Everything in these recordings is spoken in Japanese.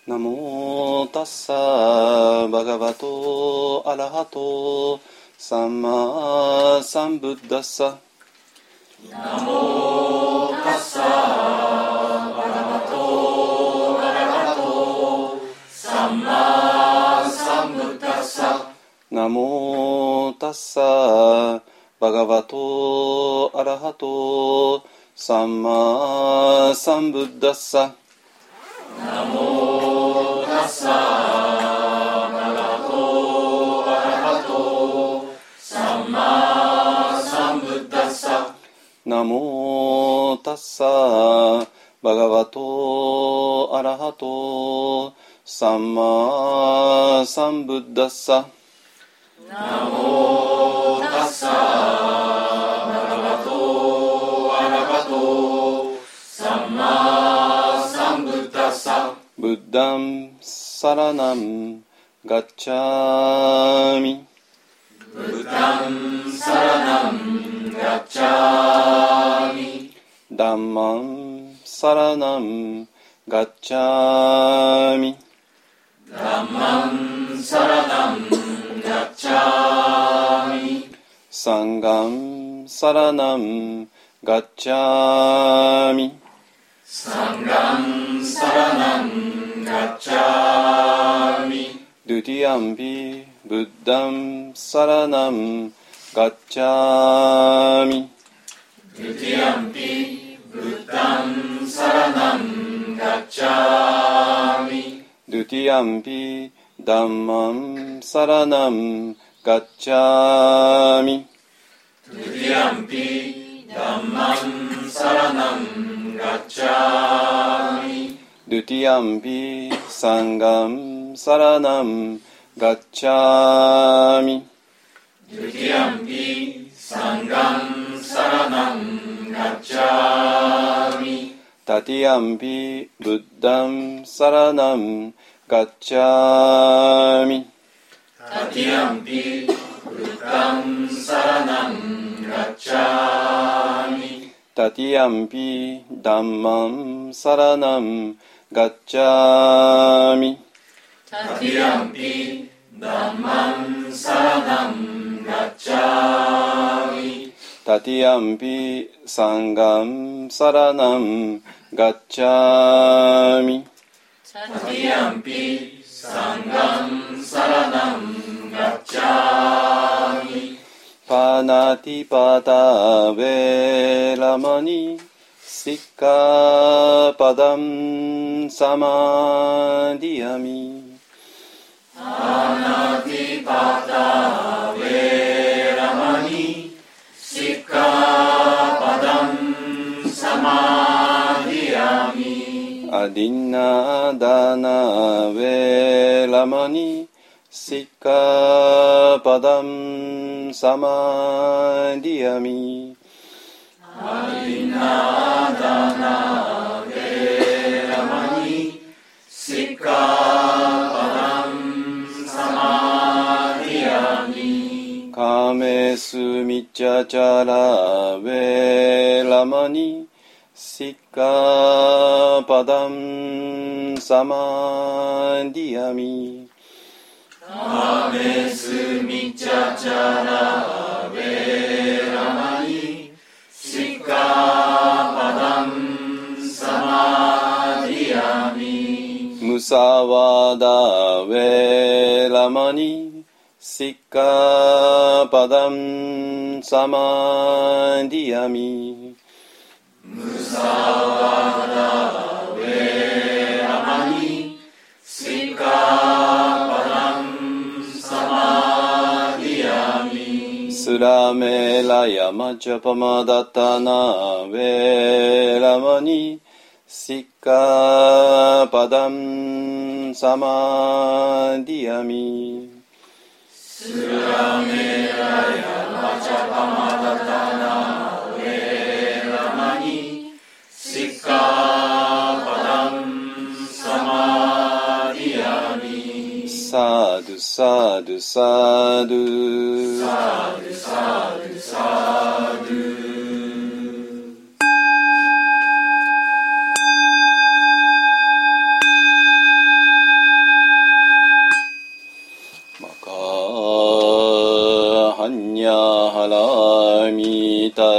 ナモタッサーバガバトアラハトサンマサンブッダッサ。 ナモタッサーバガバトアラハトサンマサンブッダッサ。 ナモタッサーバガバトアラハトサンマサンブッダッサ。 ナモタッサーバガバトアラハトサンマサンブッダッサ。 ナモタッサーバガバトアラハトサンマサンブッダッサ。 ナモタッサーバガバトアラハトサンマサンブッダッサ。 ブッダンサラナンガッチャミ。 ブッダンサラナンガッチャミ。 ダンマンサラナンガッチャミ。 ダンマンサラナンガッチャミ。 サンガンサラナンガッチャミ。 サンガンサラナンガッチャミ。 ドゥティアンビブッダンサラナンガッチャミ。 ドゥティアンピブッダンサラナンガッチャミ。 ドゥティアンビダンマンサラナンガッチャミ。 ドゥティアンピダンマンサラナンガッチャミ。 ドゥティアンビサンガンサラナンガッチャミ。 ドゥティアンピサンガンサラナンガッチャミ。 タティアンビブッダンサラナンガッチャミ。 タティアンピブッダンサラナンガッチャミ。 タティアンピダンマンサラナンガッチャミ。 タティアンピダンマンサラナンガッチャミ。 タティアンピサンガンサラナンガッチャミ。 タティアンピサンガンサラナンガッチャミ。 パナティパタヴェラマニシッカパダンサマディアミ。 パナティパタヴェラマニシッカパダンサマディアミ。 アディナダナヴェラマニシッカパダンサマディアミ。 アディナダナヴェラマニシッカパダンサマディアミ。 カメスミチャチャラヴェラマニシッカパダンサマディアミ。 カメスミチャチャラヴェラマニシッカパダンサマディアミ。 ムサワダヴェラマニシッカパダンサマディアミ。 ムサワダヴェラマニシッカパダンサマディアミ。 スラメラヤマジャパマダタナヴェラマニシッカパダンサマディアミ。 スラメラヤマジャパマダタナヴェラマニシッカパダンサマディアミ。 サドゥサドゥサドゥサドゥサドゥサドゥ。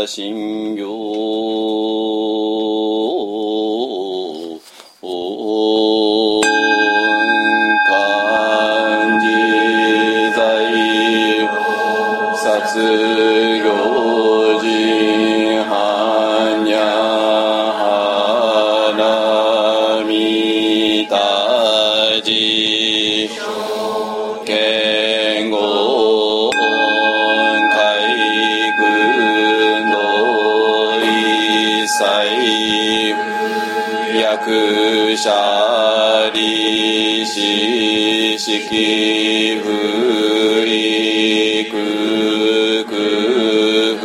信行漢字在殺行人般若波羅蜜多時剣豪海軍道一切役者利子式不意空空不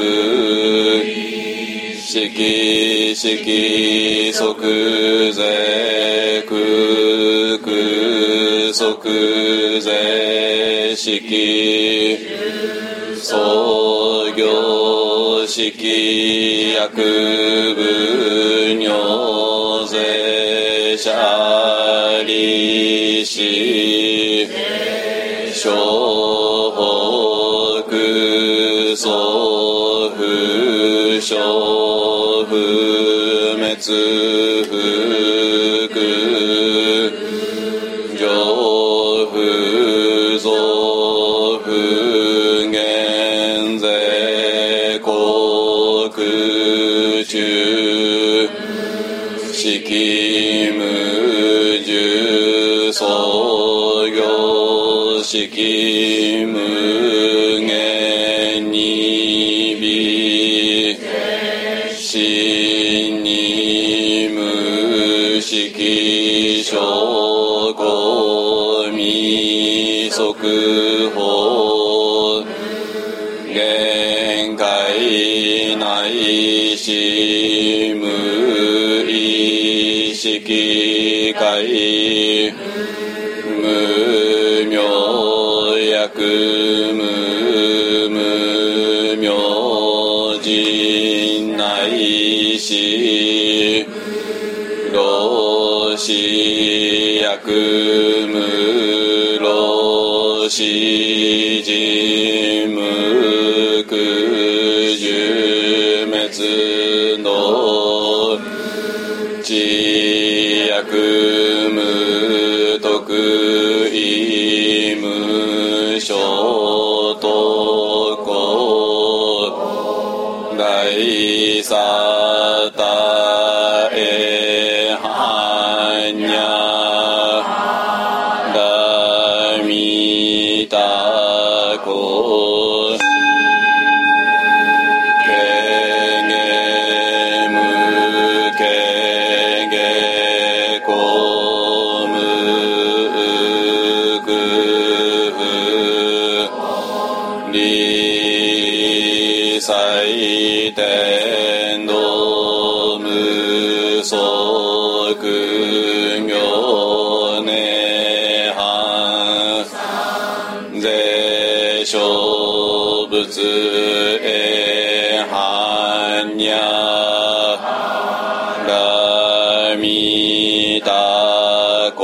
式式即税空空即税式創業式薬部尿税者利子小北祖父小不滅福上不増不減税国中式無重創業式無限に美真に無式証拠未速報限界内し無意識界無明薬無明人内し老子薬無老子人無苦寿滅の知薬無徳意無所得大サタエハニャダミタコケゲムケゲコムグフリサイテンドムソクミョネハンゼ小仏エハニャラミタコ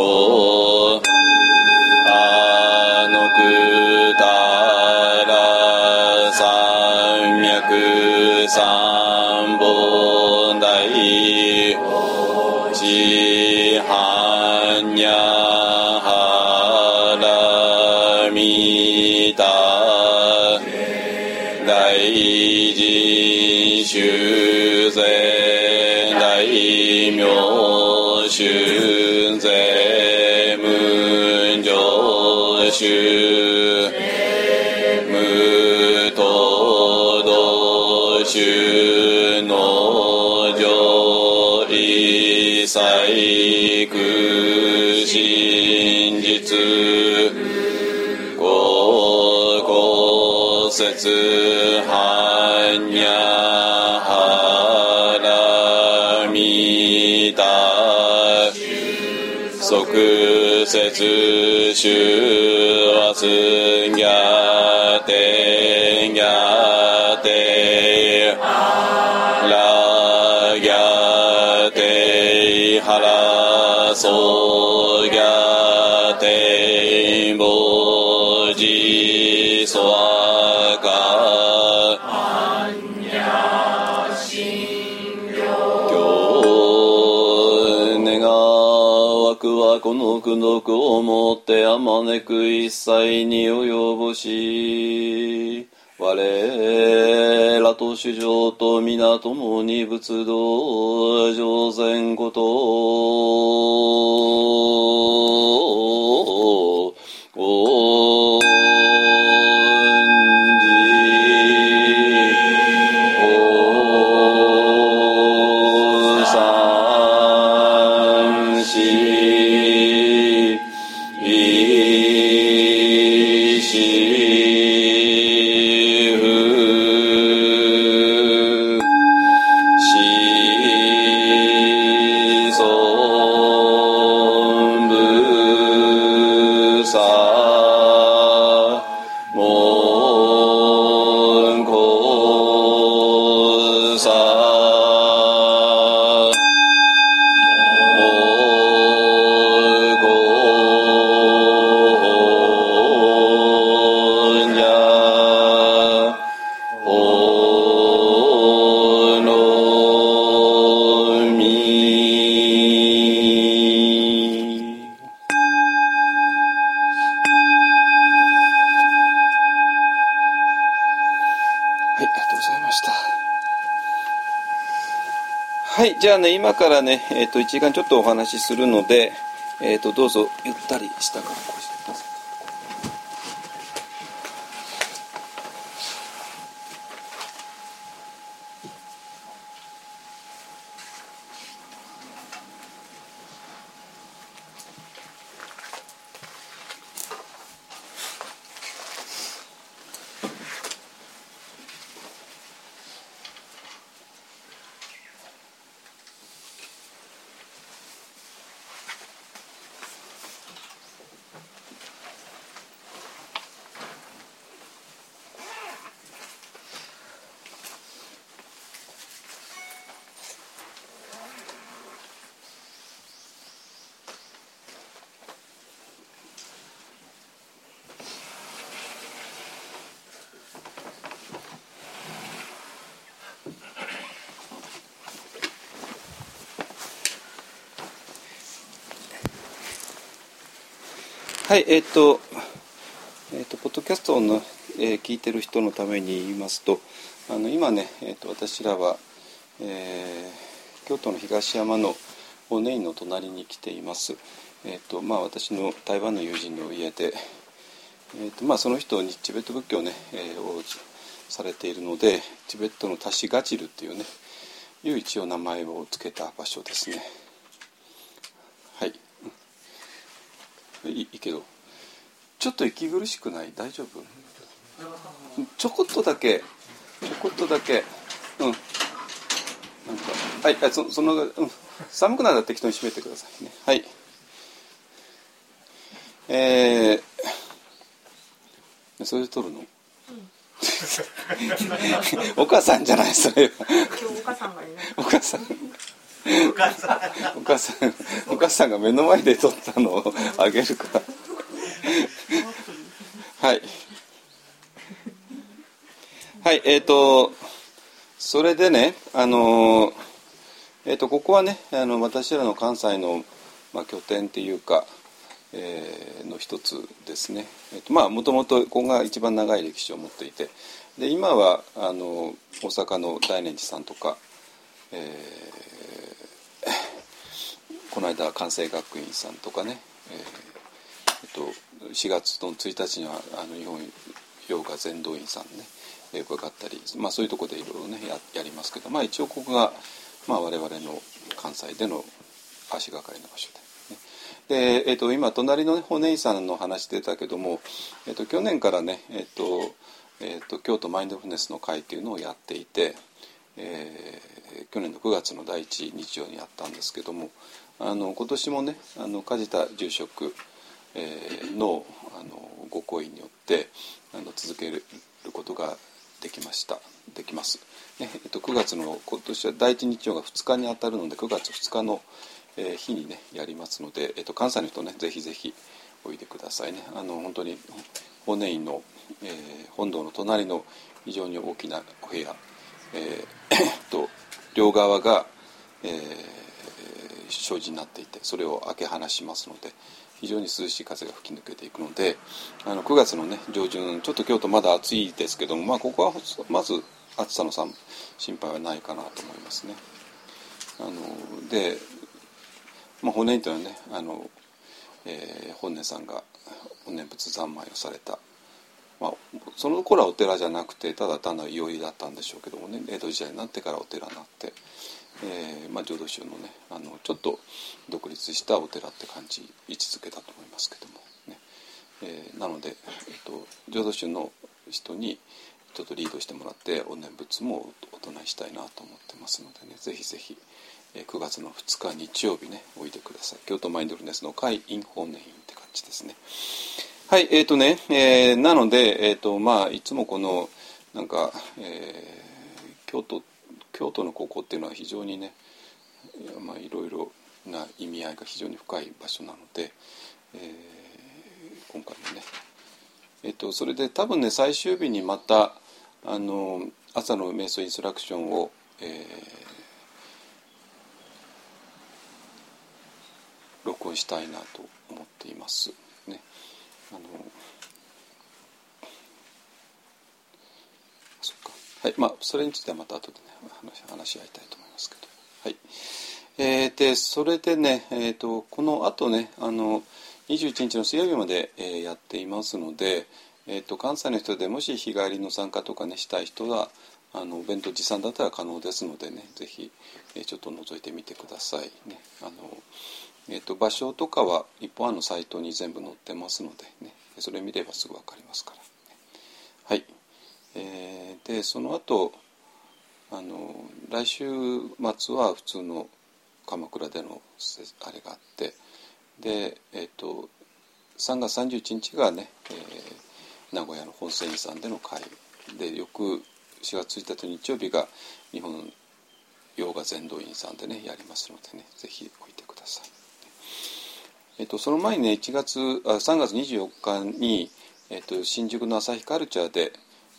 アノクタラ三脈三本大地般若波羅蜜多大臣修税大名修税無常修無等道修の上一切空真実高校説般若波羅蜜多即説修和すぎゃてぎゃてらぎゃてはらそうぎゃてぼじそわか悪はこの功徳をもってあまねく一切に及ぼし、我らと主上と皆共に仏道上善ことをじゃあね、今からね、1時間ちょっとお話しするので、どうぞゆったりした格好してください。はい、ポッドキャストの、聞いてる人のために言いますと、今ね、私らは、京都の東山の法然院の隣に来ています。私の台湾の友人の家で、その人にチベット仏教ね、をされているので、チベットのタシガチルっていうね、いう一応名前を付けた場所ですね。はい。いいけどちょっと息苦しくない？大丈夫？ちょこっとだけなんかはい、その寒くなったら適当に閉めてくださいね。はい。それで撮るの？お母さんじゃない、それは。今日お母さんがいない。お母さんが目の前で撮ったのをあげるからはいはい、それでね、ここはね、私らの関西の、拠点っていうか、の一つですね。もともとここが一番長い歴史を持っていて、で今は大阪の大念寺さんとか、この間関西学院さんとかね、4月の1日には日本洋画全道院さんね伺ったり、そういうところでいろいろね やりますけど、一応ここが、我々の関西での足がかりの場所で、ね、で、今隣の、ね、法然院さんの話出たけども、去年からね、京都マインドフルネスの会っていうのをやっていて、去年の9月の第1日曜にやったんですけども、今年もね梶田住職、のご好意によって続けることができます、ね。9月の今年は第1日曜が2日に当たるので9月2日の、日にねやりますので、関西の人ねぜひぜひおいでくださいね。本当に法然院の、本堂の隣の非常に大きなお部屋、両側が、 障子になっていて、それを開け放しますので非常に涼しい風が吹き抜けていくので、9月のね上旬、ちょっと京都まだ暑いですけども、ここはまず暑さの心配はないかなと思いますね。で、本年というのはね本年さんが本念仏三昧をされた、その頃はお寺じゃなくてただ単なる祈りだったんでしょうけどもね、江戸時代になってからお寺になって、浄土宗のねちょっと独立したお寺って感じ位置づけだと思いますけどもね、なので、浄土宗の人にちょっとリードしてもらってお念仏もお唱えしたいなと思ってますのでね、ぜひぜひ9月の2日日曜日ねおいでください。京都マインドフルネスの会員法然院って感じですね。はい、なので、いつもこのなんか、京都のここっていうのは非常にね、いろいろな意味合いが非常に深い場所なので、今回もね、それで多分ね最終日にまた朝の瞑想インストラクションを、録音したいなと思っていますね。そっか、はい、それについてはまた後でね話し合いたいと思いますけど、はい。でそれでね、この後ね21日の水曜日まで、やっていますので、関西の人でもし日帰りの参加とかねしたい人はお弁当持参だったら可能ですのでね、ぜひ、ちょっと覗いてみてくださいね。場所とかは一本案のサイトに全部載ってますのでね、それ見ればすぐ分かりますから、ね、はい。でその後来週末は普通の鎌倉でのあれがあって、で3月31日がね、名古屋の本仙院さんでの会で、翌4月1日日曜日が日本洋画禅道院さんでねやりますのでね、ぜひおいてください。その前にね3月24日に、新宿の朝日カルチャーで、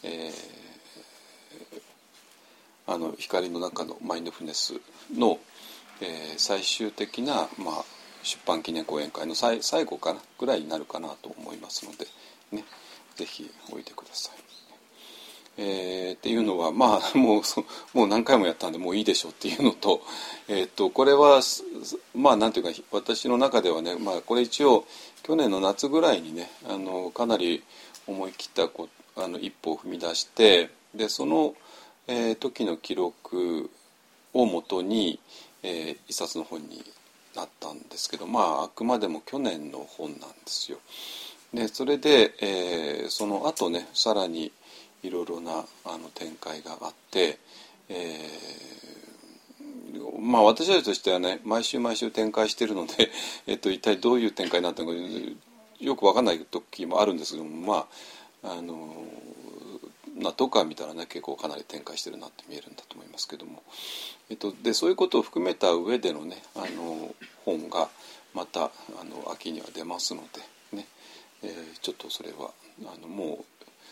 光の中のマインドフルネスの、最終的な、出版記念講演会の最後かなぐらいになるかなと思いますので、ね、ぜひおいてください。っていうのはもう何回もやったんでもういいでしょうっていうのと、これはなんていうか私の中ではね、これ一応去年の夏ぐらいにねかなり思い切った一歩を踏み出して、でその、時の記録をもとに、一冊の本になったんですけど、あくまでも去年の本なんですよ。でそれで、その後ねさらにいろいろな展開があって、私たちとしてはね毎週展開しているので、一体どういう展開になったのかよく分かんない時もあるんですけども、納得感見たらね結構かなり展開してるなって見えるんだと思いますけども、でそういうことを含めた上でのね本がまた秋には出ますのでね、ちょっとそれはもう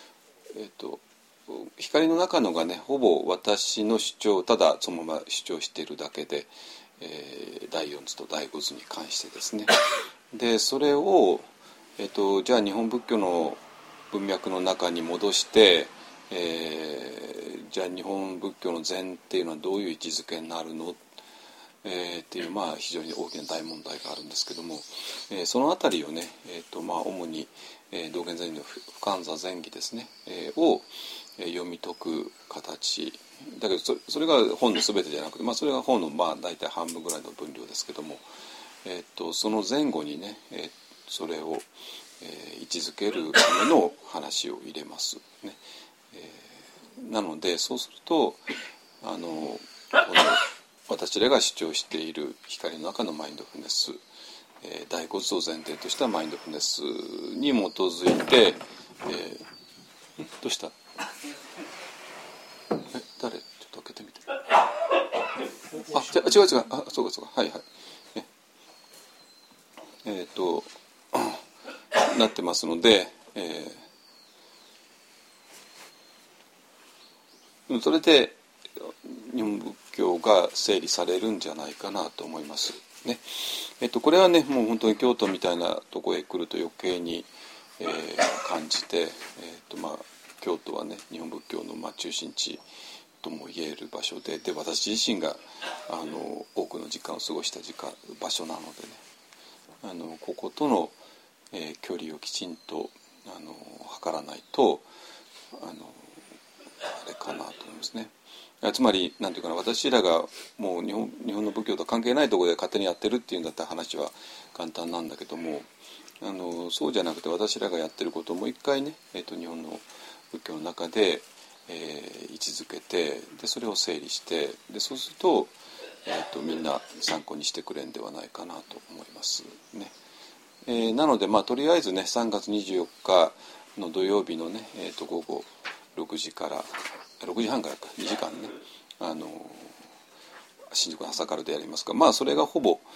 光の中のがねほぼ私の主張ただそのまま主張しているだけで、第4図と第5図に関してですね、でそれを、じゃあ日本仏教の文脈の中に戻して、じゃあ日本仏教の禅っていうのはどういう位置づけになるのっていう非常に大きな大問題があるんですけども、そのあたりをね、主に、道元禅師の不完座禅儀ですね、を読み解く形だけど、それが本の全てじゃなくて、それが本の大体半分ぐらいの分量ですけども、その前後にね、それを、位置づけるための話を入れますね。なのでそうするとこの私らが主張している光の中のマインドフルネス、第五図を前提としたマインドフルネスに基づいて、どうした？誰？ちょっと開けてみて。違う。そうか。はい。なってますので、それで日本仏教が整理されるんじゃないかなと思いますね。これはねもう本当に京都みたいなとこへ来ると余計に、感じて、京都はね日本仏教の中心地とも言える場所で、私自身が多くの時間を過ごした場所なのでね、こことの、距離をきちんと測らないとあれかなと思いますね。つまりなんていうかな、私らがもう日本の仏教と関係ないところで勝手にやってるっていうんだったら話は簡単なんだけども、そうじゃなくて私らがやってることをもう一回ね、日本の仏教の中で、位置づけて、でそれを整理して、でそうすると、みんな参考にしてくれるんではないかなと思いますね。なのでとりあえずね3月24日の土曜日のね、午後6時半からか2時間ね新宿の朝からでやりますが、それがほぼ、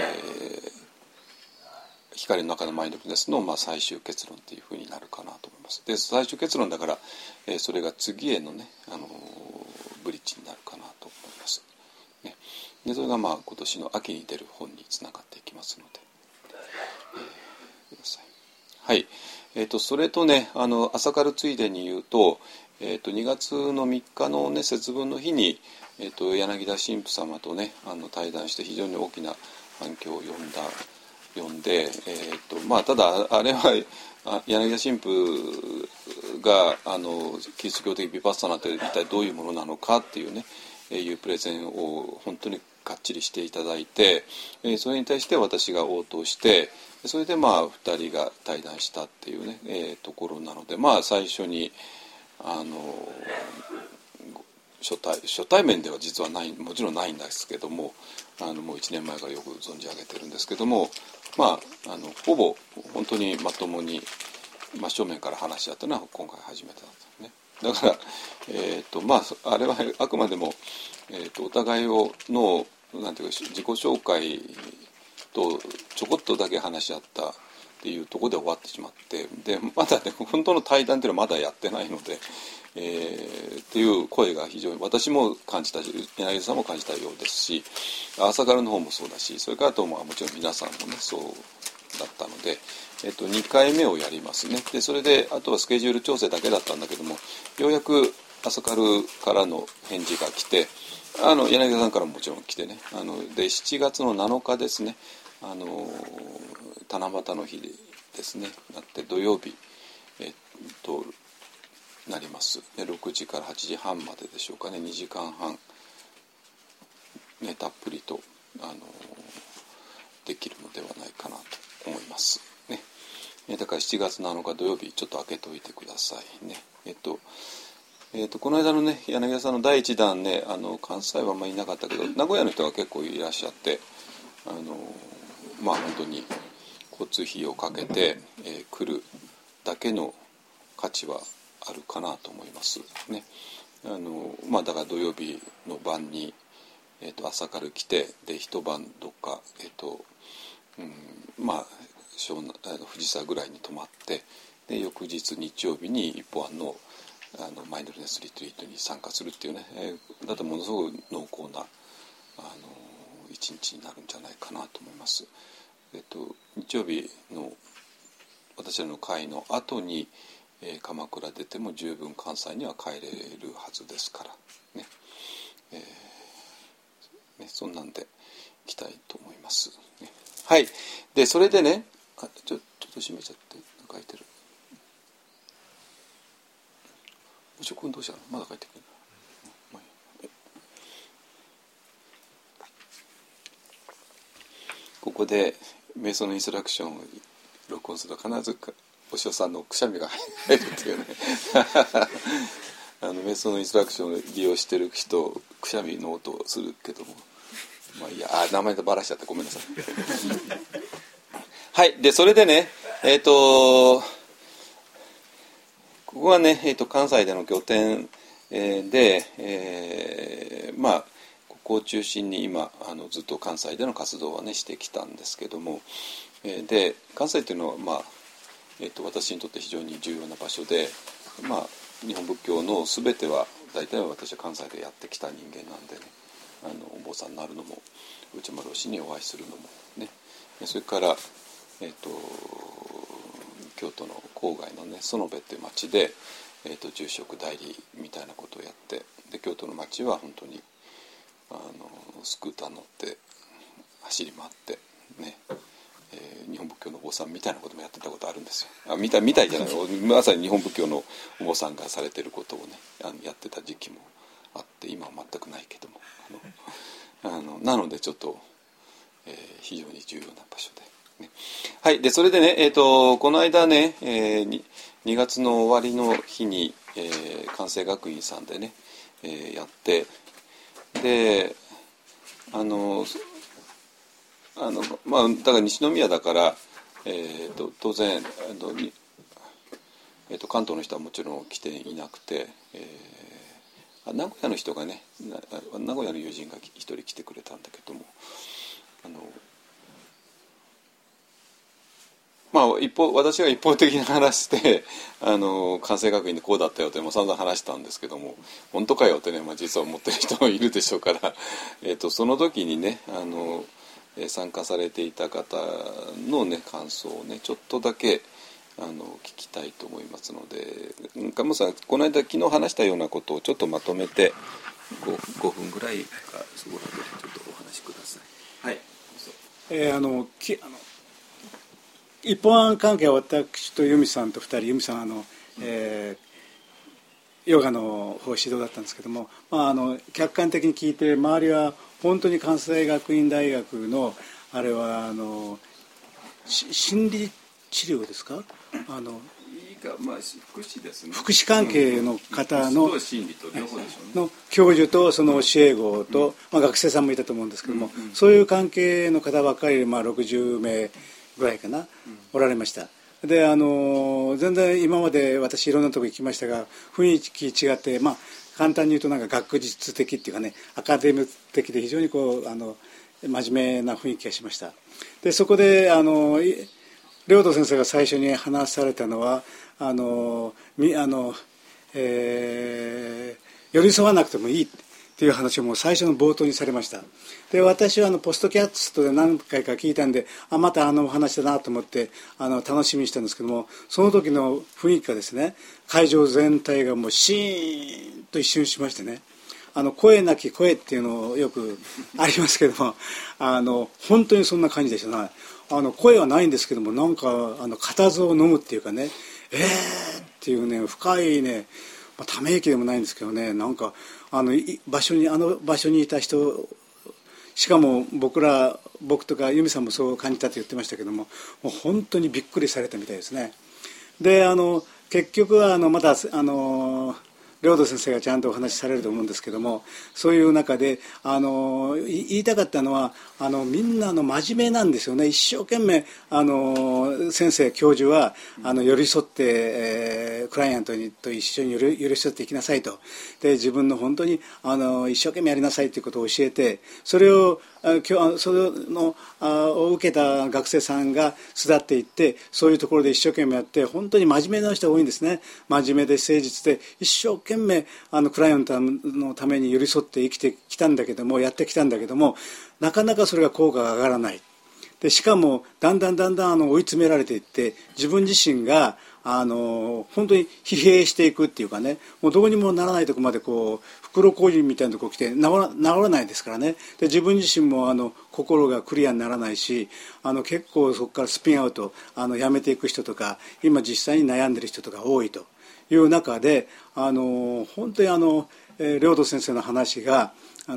光の中のマインドフルネスの最終結論というふうになるかなと思います。で最終結論だから、それが次へのね、ブリッジになるかなと思います、ね。でそれが今年の秋に出る本につながっていきますので、ください。はい。それとね朝からついでに言うと、2月の3日のね節分の日に、柳田神父様とね対談して非常に大きな反響を呼んで、ただあれは柳田神父がキリスト教的ヴィパッサナって一体どういうものなのかっていうね、いうプレゼンを本当にがっちりしていただいて、それに対して私が応答して、それで2人が対談したっていうね、ところなので、最初に初対面では実はもちろんないんですけども、もう1年前からよく存じ上げてるんですけども、ほぼ本当にまともに真正面から話し合ったのは今回初めてだったね。だからあれはあくまでも、お互いのなんていうか自己紹介とちょこっとだけ話し合ったっていうところで終わってしまって、でまだね本当の対談っていうのはまだやってないので、っていう声が非常に私も感じたし柳田さんも感じたようですし、朝からの方もそうだし、それからあともちろん皆さんもねそうだったので、2回目をやりますね。でそれであとはスケジュール調整だけだったんだけども、ようやく朝からの返事が来て、柳田さんからももちろん来てね、で7月の7日ですね、七夕の日ですねなって土曜日なります。で6時から8時半まででしょうかね、2時間半、ね、たっぷりとできるのではないかなと思いますね。だから7月7日土曜日ちょっと開けておいてくださいね。この間のね柳田さんの第1弾ね、関西はあんまりいなかったけど名古屋の人が結構いらっしゃって、本当に交通費をかけて、来るだけの価値はあるかなと思いますね。だから土曜日の晩に、朝から来て、で一晩どっか藤沢ぐらいに泊まって、で翌日日曜日に一本のマインドフルネスリトリートに参加するっていうね、だとものすごく濃厚な一日になるんじゃないかなと思います。日曜日の私らの会の後に、鎌倉出ても十分関西には帰れるはずですからね。そんなんでいきたいと思います、ね。はい。でそれでね、ちょっと閉めちゃって書いてる。おしょくんどうしたの？まだ書いてくる。ここで瞑想のインストラクションを録音すると必ずお師匠さんのくしゃみが入るっていうね瞑想のインストラクションを利用してる人くしゃみの音をするけども、いや名前でバラしちゃってごめんなさいはい。でそれでねここはね、関西での拠点、で、ここを中心に今ずっと関西での活動はねしてきたんですけども、で関西というのは私にとって非常に重要な場所で、日本仏教の全ては大体私は関西でやってきた人間なんでね、 お坊さんになるのも内丸氏にお会いするのもね、それから、京都の郊外のね園部っていう町で、住職代理みたいなことをやって、で京都の町は本当にスクーター乗って走り回ってね、日本仏教のお坊さんみたいなこともやってたことあるんですよ。みたいじゃないまさに日本仏教のお坊さんがされてることをねやってた時期もあって、今は全くないけどもなのでちょっと、非常に重要な場所で、ね、はい。でそれでね、この間ね、2月の終わりの日に、関西学院さんでね、やって、でまあだから西宮だから、当然関東の人はもちろん来ていなくて、名古屋の人がね、名古屋の友人が一人来てくれたんだけども、まあ私が一方的な話で関西学院でこうだったよっても散々話したんですけども、本当かよってね、実は思ってる人もいるでしょうから、その時にね参加されていた方のね感想をねちょっとだけ聞きたいと思いますので、鴨さんこの間昨日話したようなことをちょっとまとめて 5分ぐらいかそこらでちょっとお話しください。はい。 一般関係は私と由美さんと2人、由美さんヨガの方指導だったんですけども、客観的に聞いて周りは本当に関西学院大学のあれは心理治療ですか、 福祉ですね、 福祉関係の方の、 心理と両方でしょうね、 の教授とその教え子と、学生さんもいたと思うんですけども、そういう関係の方ばっかり、60名ぐらいかな、おられました。で全然今まで私いろんなとこ行きましたが雰囲気違って、簡単に言うと学術的っていうかね、アカデミック的で非常に真面目な雰囲気がしました。でそこで領土先生が最初に話されたのは寄り添わなくてもいいっていう話をもう最初の冒頭にされました。で私はポストキャストで何回か聞いたんでまたお話だなと思って楽しみにしたんですけども、その時の雰囲気がですね、会場全体がもうシーンと一瞬しましてね、声なき声っていうのよくありますけども本当にそんな感じでしたね。声はないんですけども、固唾を飲むっていうかね、っていうね深いね、ため息でもないんですけどね、あの場所にいた人、しかも僕とか由美さんもそう感じたと言ってましたけども、もう本当にびっくりされたみたいですね。で結局はまた領土先生がちゃんとお話しされると思うんですけども、そういう中で言いたかったのはみんな真面目なんですよね。一生懸命先生教授は寄り添って、クライアントと一緒に寄り添っていきなさいと、で自分の本当に一生懸命やりなさいということを教えて、それをを受けた学生さんが巣立っていって、そういうところで一生懸命やって、本当に真面目な人が多いんですね。真面目で誠実で一生懸命クライアントのために寄り添って生きてきたんだけども、やってきたんだけども、なかなかそれが効果が上がらない。でしかもだんだん追い詰められていって、自分自身が本当に疲弊していくっていうかね、もうどうにもならないところまで袋小路みたいなところ来て治らないですからね。で自分自身も心がクリアにならないし、結構そこからスピンアウトやめていく人とか、今実際に悩んでる人とか多いという中で、本当に領土先生の話が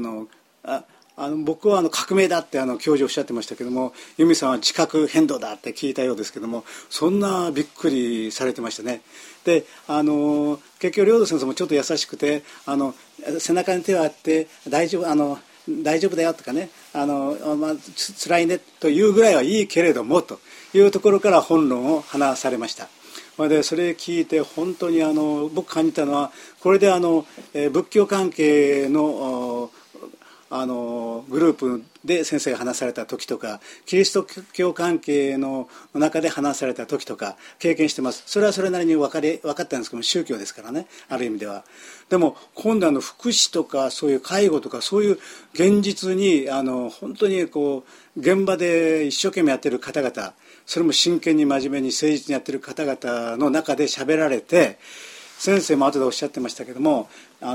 僕は革命だって教授おっしゃってましたけども、由美さんは地殻変動だって聞いたようですけども、そんなびっくりされてましたね。で結局領土先生もちょっと優しくて背中に手を当て大丈夫だよとかね、辛いねというぐらいはいいけれどもというところから本論を話されました。でそれ聞いて本当に僕感じたのは、これで仏教関係のグループで先生が話された時とか、キリスト教関係の中で話された時とか経験してます。それはそれなりに分かったんですけども、宗教ですからね、ある意味では。でも今度福祉とかそういう介護とかそういう現実に本当に現場で一生懸命やってる方々、それも真剣に真面目に誠実にやってる方々の中で喋られて、先生も後でおっしゃってましたけども、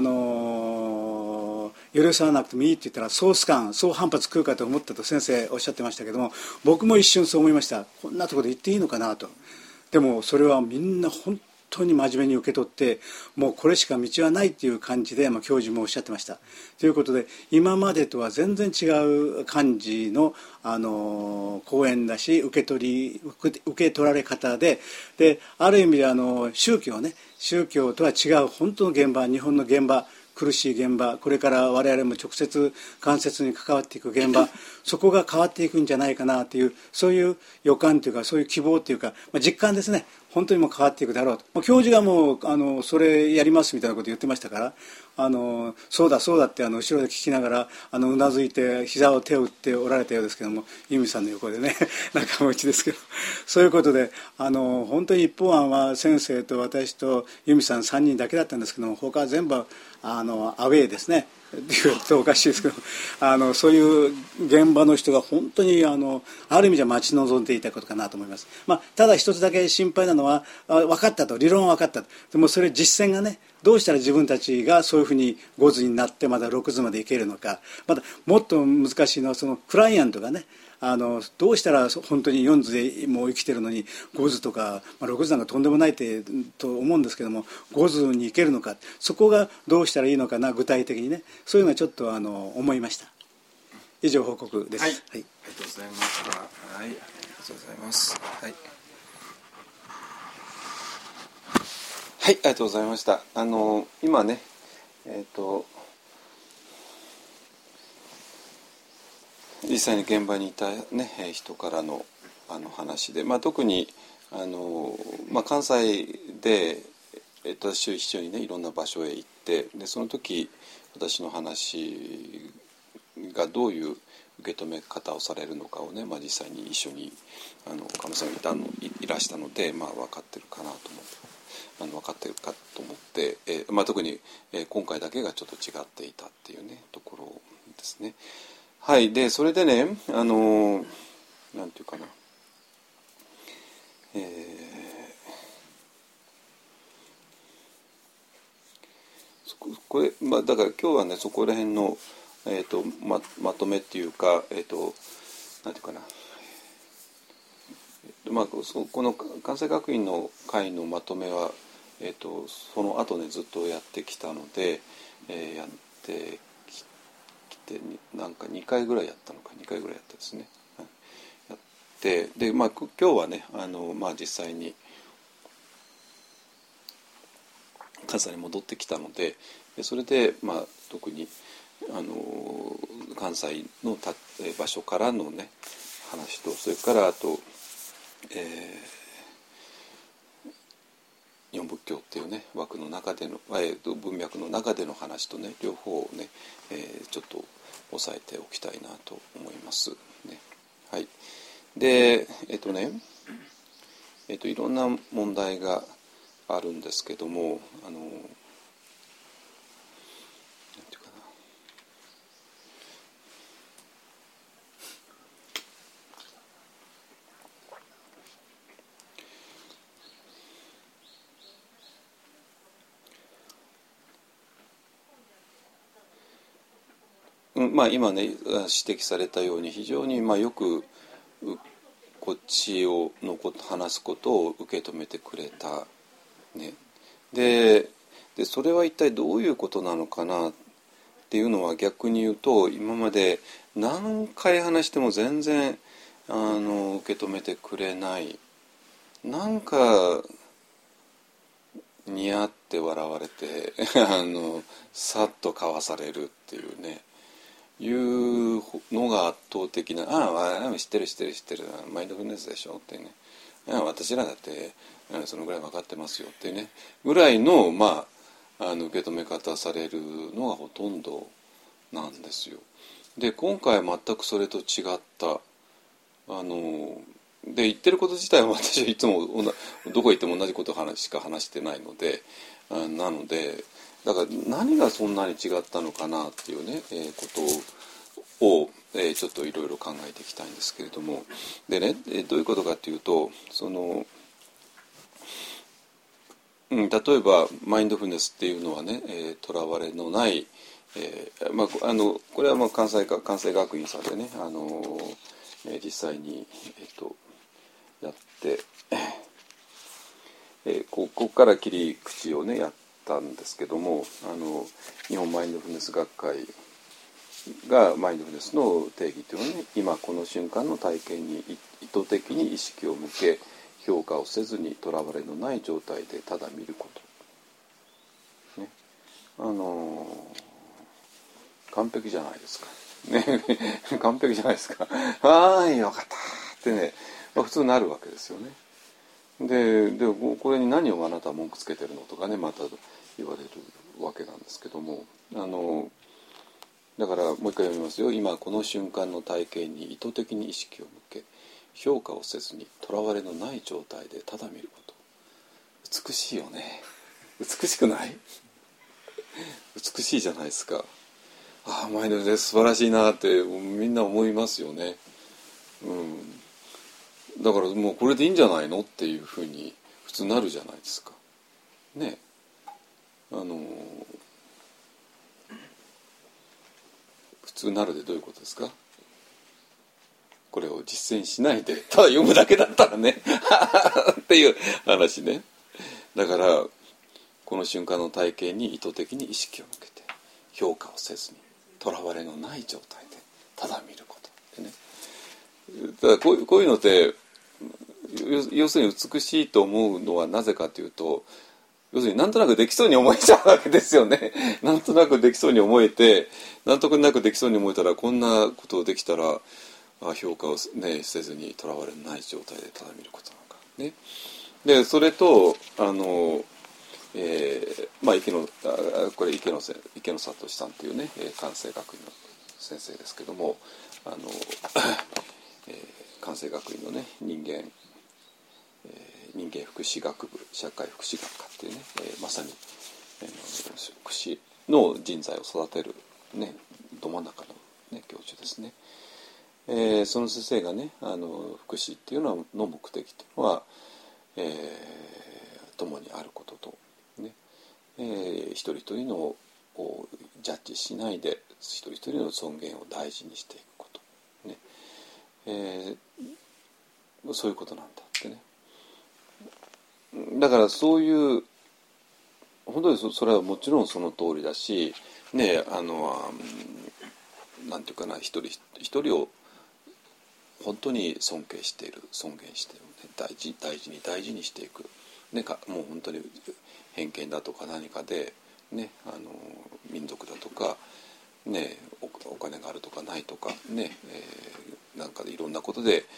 許さなくてもいいって言ったら総反発食うかと思ったと先生おっしゃってましたけども、僕も一瞬そう思いました。こんなところで言っていいのかなと。でもそれはみんな本当に真面目に受け取って、もうこれしか道はないっていう感じで、教授もおっしゃってました。ということで今までとは全然違う感じの、講演だし受け取られ方で、ある意味で宗教とは違う本当の現場、日本の現場、苦しい現場、これから我々も直接間接に関わっていく現場、そこが変わっていくんじゃないかなという、そういう予感というか、そういう希望というか、実感ですね。本当にもう変わっていくだろうと。教授がもうそれやりますみたいなこと言ってましたから、そうだそうだって後ろで聞きながらうなずいて膝を手を打っておられたようですけども、由美さんの横でね仲間内ですけど、そういうことで本当に一方案は先生と私と由美さん3人だけだったんですけども、他は全部アウェーですねっていうとおかしいですけど、そういう現場の人が本当にある意味じゃ待ち望んでいたことかなと思います。ただ一つだけ心配なのは、分かったと、理論は分かったと、でもそれ実践がね、どうしたら自分たちがそういうふうに5図になってまだ6図までいけるのか、またもっと難しいのはそのクライアントがね、どうしたら本当に4図でもう生きてるのに5図とか、6図なんかとんでもないと思うんですけども、5図に行けるのか、そこがどうしたらいいのかな、具体的にね、そういうのはちょっと思いました。以上報告です。 はい、ありがとうございました。はい、ありがとうございます。はい、はい、ありがとうございました。今ね、実際に現場にいた、ね、人からの話で、特に関西で、私と一緒にねいろんな場所へ行って、でその時私の話がどういう受け止め方をされるのかをね、実際に一緒に神さんがいらしたので、分かってるかなと思って。分かってるかと思って、特に、今回だけがちょっと違っていたっていうねところですね。はい。でそれでね、なんていうかな、これだから今日はねそこら辺のまとめっていうかなんていうかな。この関西学院の会のまとめは、その後ねずっとやってきたので、やってきてなんか2回ぐらいやったのか2回ぐらいやったですね。やってで、今日はね実際に関西に戻ってきたので、それで特に関西の場所からのね話と、それからあと四仏教っていうね枠の中での、文脈の中での話とね両方をね、ちょっと押さえておきたいなと思いますね。はい。でいろんな問題があるんですけども、なんていうかな。今ね指摘されたように非常によくこっちのこと話すことを受け止めてくれた、ね、でそれは一体どういうことなのかなっていうのは逆に言うと、今まで何回話しても全然受け止めてくれない、なんかニヤって笑われてさっとかわされるっていうねいうのが圧倒的な、知ってるマインドフルネスでしょってね、私らだってそのぐらい分かってますよってねぐらいの受け止め方されるのがほとんどなんですよ。で今回は全くそれと違ったで言ってること自体は私はいつもどこ行っても同じことしか話してないので、なのでだから何がそんなに違ったのかなっていうね、ことを、ちょっといろいろ考えていきたいんですけれども、でね、どういうことかっていうと例えばマインドフルネスっていうのはね、とらわれのない、これは関西学院さんでね、実際に、やって、ここから切り口をねやったんですけども、日本マインドフルネス学会がマインドフルネスの定義というのはね、今この瞬間の体験に意図的に意識を向け評価をせずにとらわれのない状態でただ見ること、ね、完璧じゃないですか、ね、完璧じゃないですか。ああよかったってね、普通なるわけですよね。でこれに何をあなたは文句つけてるのとかね、また言われるわけなんですけども、だからもう一回読みますよ。今この瞬間の体験に意図的に意識を向け評価をせずにとらわれのない状態でただ見ること。美しいよね。美しくない？美しいじゃないですか。ああマインドフルネス素晴らしいなってみんな思いますよね。だからもうこれでいいんじゃないのっていうふうに普通なるじゃないですかね。普通なるでどういうことですか？これを実践しないでただ読むだけだったらねっていう話ね。だからこの瞬間の体験に意図的に意識を向けて評価をせずにとらわれのない状態でただ見ることでね。だからこういうのって要するに美しいと思うのはなぜかというと、要するになんとなくできそうに思えちゃうわけですよね。なんとなくできそうに思えて、なんとなくできそうに思えたら、こんなことをできたら評価を、ね、せずにとらわれない状態でただ見ることなのかね。でそれとこれ池野聡さんというね関西学院の先生ですけども、関西学院のね人間福祉学部社会福祉学科っていうね、まさに、福祉の人材を育てる、ね、ど真ん中の、ね、教授ですね。その先生がね福祉っていうのの目的っていうのは、共にあることと、ね一人一人のをジャッジしないで一人一人の尊厳を大事にしていくこと、ねそういうことなんだってね。だからそういう本当にそれはもちろんその通りだし、ねなんていうかな、一人一人を本当に尊厳している、ね、大事にしていく、ね、もう本当に偏見だとか何かで、ね、民族だとか、ね、お金があるとかないとか、ねなんかでいろんなことで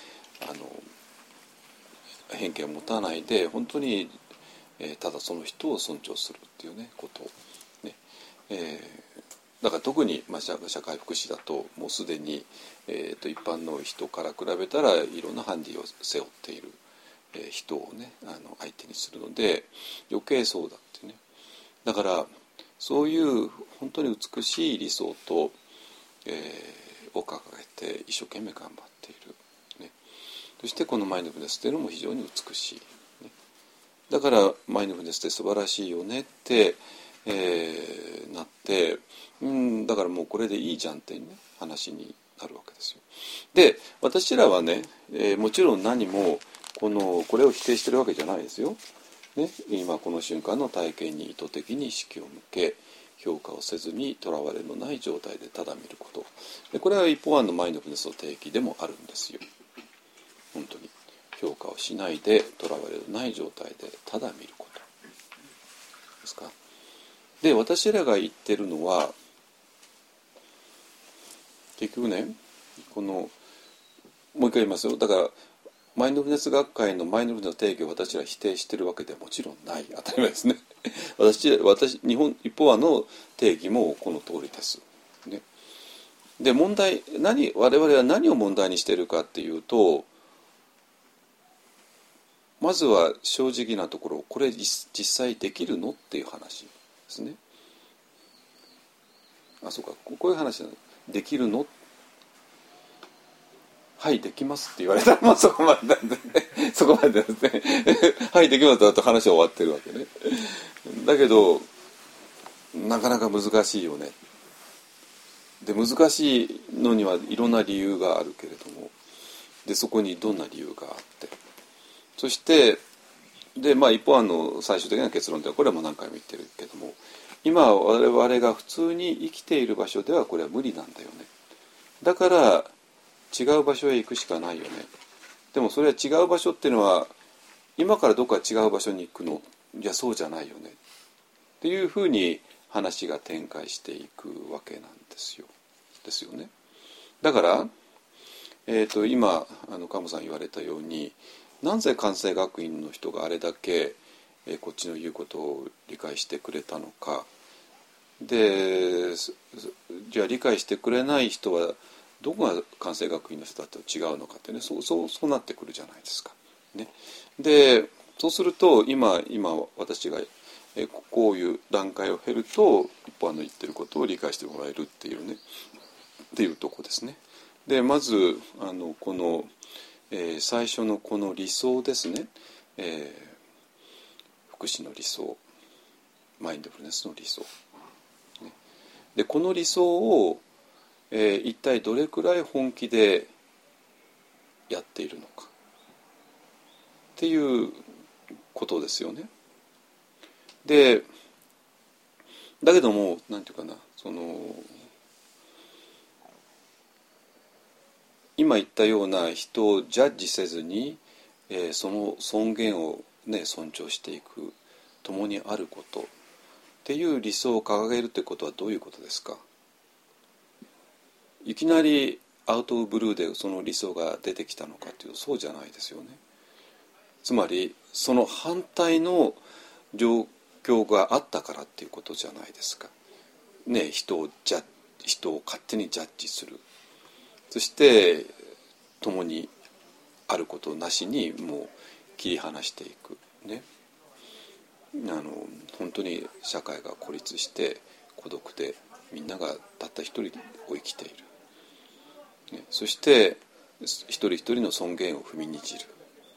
偏見を持たないで本当に、ただその人を尊重するっていうねことをね、だから特に、社会福祉だともうすでに、一般の人から比べたらいろんなハンディを背負っている、人をね相手にするので余計そうだってね。だからそういう本当に美しい理想と、を掲げて一生懸命頑張っている、ね、そしてこのマインドフルネスっていうのも非常に美しい、ね、だからマインドフルネスって素晴らしいよねって、なって、だからもうこれでいいじゃんっていう、ね、話になるわけですよ。で私らはね、もちろん何もこれを否定してるわけじゃないですよ、ね、今この瞬間の体験に意図的に意識を向け評価をせずにとらわれのない状態でただ見ること。でこれは一方案のマインドフルネスの定義でもあるんですよ。本当に評価をしないでとらわれのない状態でただ見ることですか。で私らが言ってるのは結局ね、もう一回言いますよ。だからマインドフルネス学会のマインドフルネスの定義を私ら否定してるわけではもちろんない。当たり前ですね。日本一方案の定義もこの通りです、ね。 で我々は何を問題にしているかっていうと、まずは正直なところ、これ実際できるのっていう話ですね。そうか、こういう話なの。できるの？はい、できますって言われたら、そこまでなんでね。そこまでですね。はい、できますだと話は終わってるわけね。だけど、なかなか難しいよね。で、難しいのにはいろんな理由があるけれども、で、そこにどんな理由があって、そして、で、一方最終的な結論では、これはもう何回も言ってるけども、今我々が普通に生きている場所ではこれは無理なんだよね。だから違う場所へ行くしかないよね。でもそれは違う場所っていうのは今からどこか違う場所に行くの？いやそうじゃないよねっていうふうに話が展開していくわけなんですよね。だから、今鴨さん言われたように、なぜ関西学院の人があれだけこっちの言うことを理解してくれたのか。で、じゃあ理解してくれない人はどこが関西学院の人だと違うのかってね、そうなってくるじゃないですか。ね、でそうすると今私がこういう段階を経ると一般の言ってることを理解してもらえるっていうねっていうとこですね。でまずこの、最初のこの理想ですね、福祉の理想、マインドフルネスの理想、ね、でこの理想を、一体どれくらい本気でやっているのかっていうことですよね。でだけどもなんていうかな、今言ったような人をジャッジせずに、その尊厳を、ね、尊重していく、共にあることっていう理想を掲げるということはどういうことですか。いきなりアウト・オブ・ブルーでその理想が出てきたのかというとそうじゃないですよね。つまりその反対の状況があったからっていうことじゃないですか。ね、人を勝手にジャッジする。そして共にあることなしにもう切り離していくね。本当に社会が孤立して孤独でみんながたった一人を生きている、ね、そして一人一人の尊厳を踏みにじる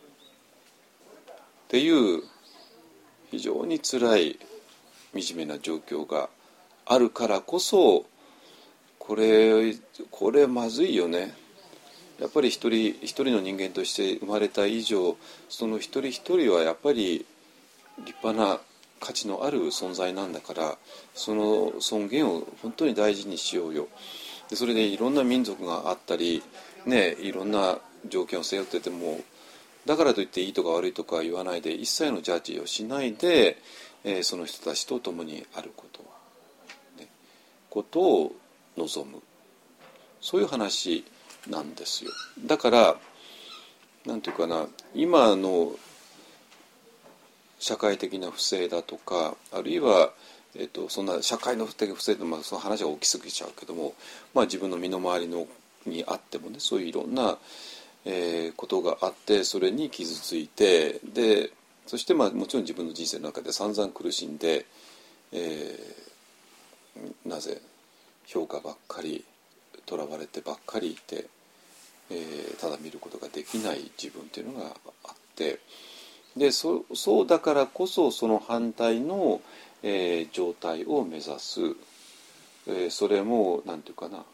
っていう非常につらい惨めな状況があるからこそこれまずいよね。やっぱり一人一人の人間として生まれた以上、その一人一人はやっぱり立派な価値のある存在なんだから、その尊厳を本当に大事にしようよ。でそれでいろんな民族があったり、ね、いろんな条件を背負ってても、だからといっていいとか悪いとか言わないで、一切のジャッジをしないで、その人たちと共にあること、ね、ことを望む、そういう話なんですよ。だからなんていうかな、今の社会的な不正だとか、あるいは、そんな社会の不正で、その話が大きすぎちゃうけども、自分の身の回りにあってもね、そういういろんな、ことがあって、それに傷ついて、でそしてもちろん自分の人生の中で散々苦しんで、なぜ評価ばっかりとらわれてばっかりいて、ただ見ることができない自分っていうのがあって、でそうだからこそその反対の、状態を目指す、それもなんていうかな、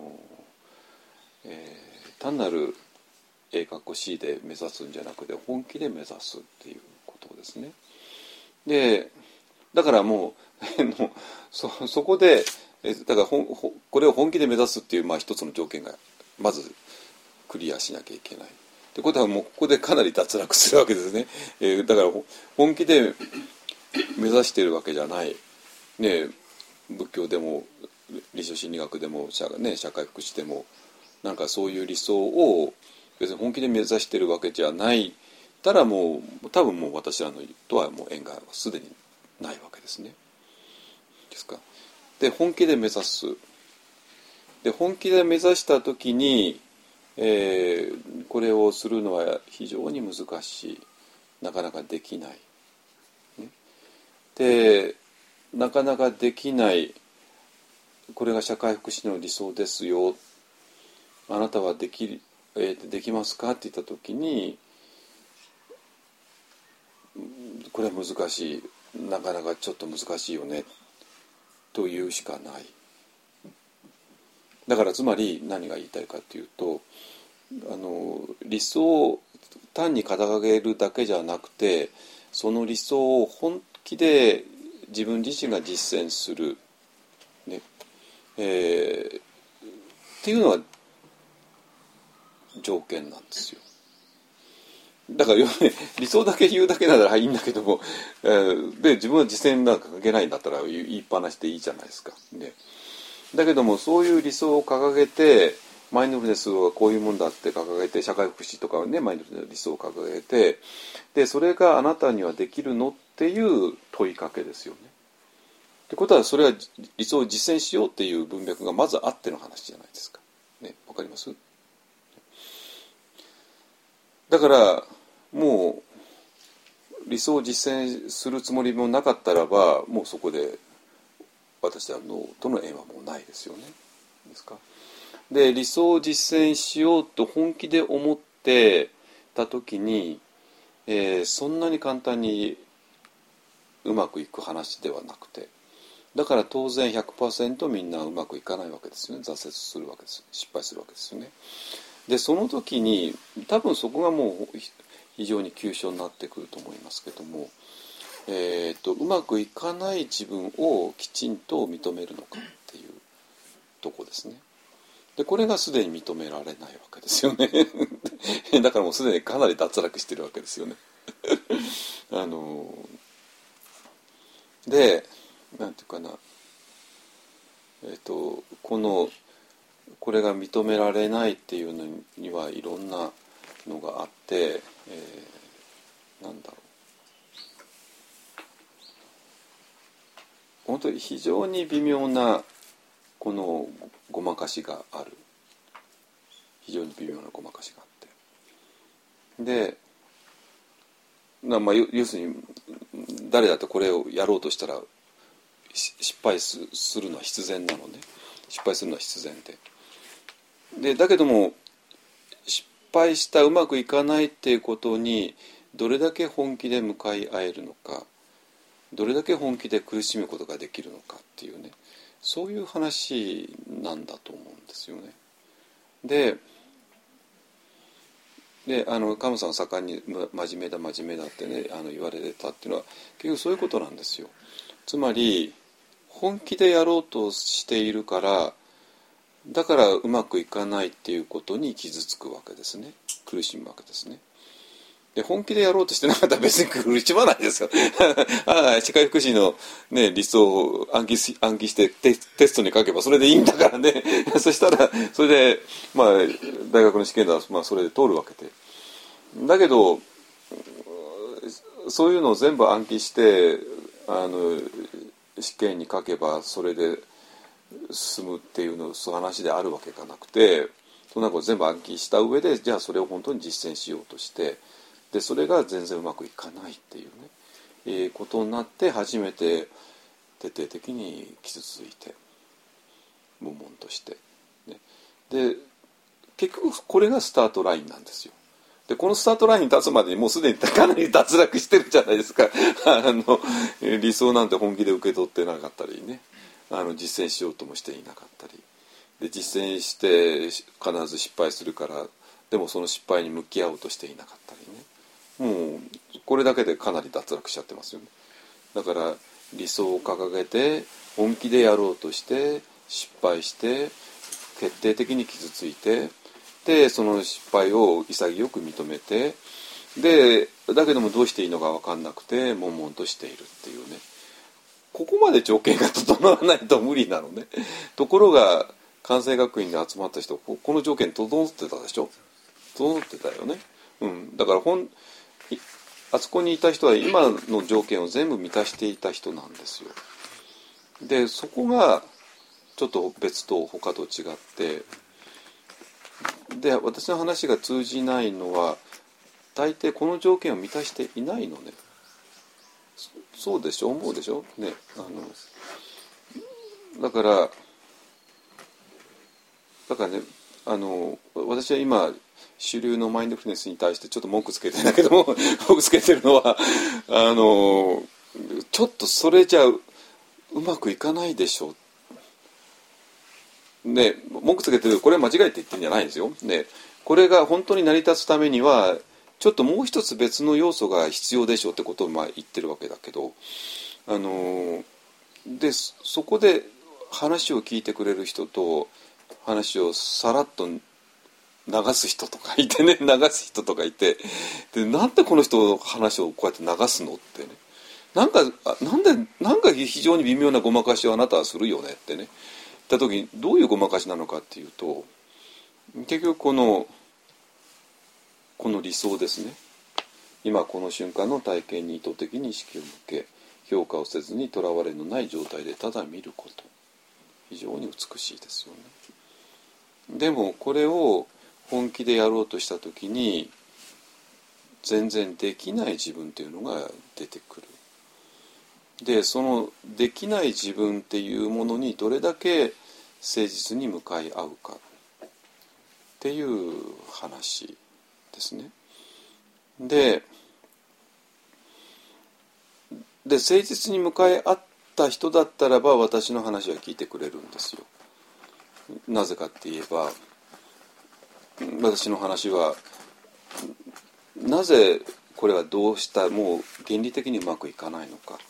単なるA+C で目指すんじゃなくて本気で目指すっていうことですね。でだからもうそこでだからこれを本気で目指すっていう、一つの条件がまずクリアしなきゃいけないってことは、もうここでかなり脱落するわけですね。だから本気で目指しているわけじゃない、ね、仏教でも理想心理学でも社会福祉でもなんかそういう理想を別に本気で目指しているわけじゃないたら、もう多分もう私らのとはもう縁がすでにないわけですね。ですか。で本気で目指すで本気で目指した時に、これをするのは非常に難しい、なかなかできない、ね、でなかなかできない、これが社会福祉の理想ですよ、あなたはできますかって言った時に、これは難しい、なかなかちょっと難しいよねというしかない。だからつまり何が言いたいかというと、理想を単に掲げるだけじゃなくて、その理想を本気で自分自身が実践する、ねっていうのは条件なんですよ。だから理想だけ言うだけならいいんだけども、で自分は実践なんか掲げないんだったら言いっぱなしでいいじゃないですか、ね、だけどもそういう理想を掲げて、マインドフルネスはこういうもんだって掲げて、社会福祉とかね、マインドフルネスの理想を掲げて、でそれがあなたにはできるのっていう問いかけですよね。ってことはそれは理想を実践しようっていう文脈がまずあっての話じゃないですか、ね、わかります？だからもう理想を実践するつもりもなかったらば、もうそこで私との縁はもうないですよね。ですか。で理想を実践しようと本気で思ってた時に、そんなに簡単にうまくいく話ではなくて、だから当然 100% みんなうまくいかないわけですよね。挫折するわけです、失敗するわけですよね。でその時に多分そこがもう非常に急所になってくると思いますけども、うまくいかない自分をきちんと認めるのかっていうとこですね。でこれがすでに認められないわけですよねだからもうすでにかなり脱落してるわけですよねでなんていうかな、これが認められないっていうのにはいろんなのがあって、なんだろう、本当に非常に微妙なこのごまかしがある、非常に微妙なごまかしがあって、で要するに誰だってこれをやろうとしたら失敗するのは必然なのね。失敗するのは必然で、だけども失敗した、うまくいかないっていうことにどれだけ本気で向かい合えるのか、どれだけ本気で苦しむことができるのかっていうね、そういう話なんだと思うんですよね。でカムさんは盛んに真面目だってね言われてたっていうのは結局そういうことなんですよ。つまり本気でやろうとしているから、だからうまくいかないっていうことに傷つくわけですね。苦しむわけですね。で本気でやろうとしてなかったら別に苦しまないですよ社会福祉の、ね、理想を暗記してテストに書けばそれでいいんだからねそしたらそれで、大学の試験では、それで通るわけで、だけどそういうのを全部暗記して試験に書けばそれで進むっていうのそういう話であるわけがなくて、そんなこと全部暗記した上でじゃあそれを本当に実践しようとして、でそれが全然うまくいかないっていうね、ことになって初めて徹底的に傷ついて悶々として、ね、で結局これがスタートラインなんですよ。でこのスタートラインに立つまでにもうすでにかなり脱落してるじゃないですか理想なんて本気で受け取ってなかったりね、実践しようともしていなかったりで、実践して必ず失敗するから、でもその失敗に向き合おうとしていなかったりね、もうこれだけでかなり脱落しちゃってますよね。だから理想を掲げて本気でやろうとして失敗して決定的に傷ついて、でその失敗を潔く認めて、でだけどもどうしていいのか分かんなくて悶々としているっていうね、ここまで条件が整わないと無理なのね。ところが関西学院に集まった人この条件整ってたでしょ。整ってたよね。だからあそこにいた人は今の条件を全部満たしていた人なんですよ。でそこがちょっと別と他と違って、で私の話が通じないのは大抵この条件を満たしていないのね。そうでしょ、思うでしょね。だからね、私は今主流のマインドフルネスに対してちょっと文句つけてんだけども文句つけてるのはちょっとそれじゃうまくいかないでしょう。ね、文句つけてる、これは間違いって言ってるんじゃないんですよ。ね、これが本当に成り立つためにはちょっともう一つ別の要素が必要でしょうってことを言ってるわけだけど、でそこで話を聞いてくれる人と話をさらっと流す人とかいてね、流す人とかいて、でなんでこの人の話をこうやって流すのってね、なんか非常に微妙なごまかしをあなたはするよねってね言った時に、どういうごまかしなのかっていうと、結局この理想ですね。今この瞬間の体験に意図的に意識を向け、評価をせずにとらわれのない状態でただ見ること、非常に美しいですよね。でもこれを本気でやろうとした時に全然できない自分っていうのが出てくる。でそのできない自分っていうものにどれだけ誠実に向かい合うかっていう話ですね。で誠実に向かい合った人だったらば私の話は聞いてくれるんですよ。なぜかって言えば、私の話はなぜこれはどうしたもう原理的にうまくいかないのか、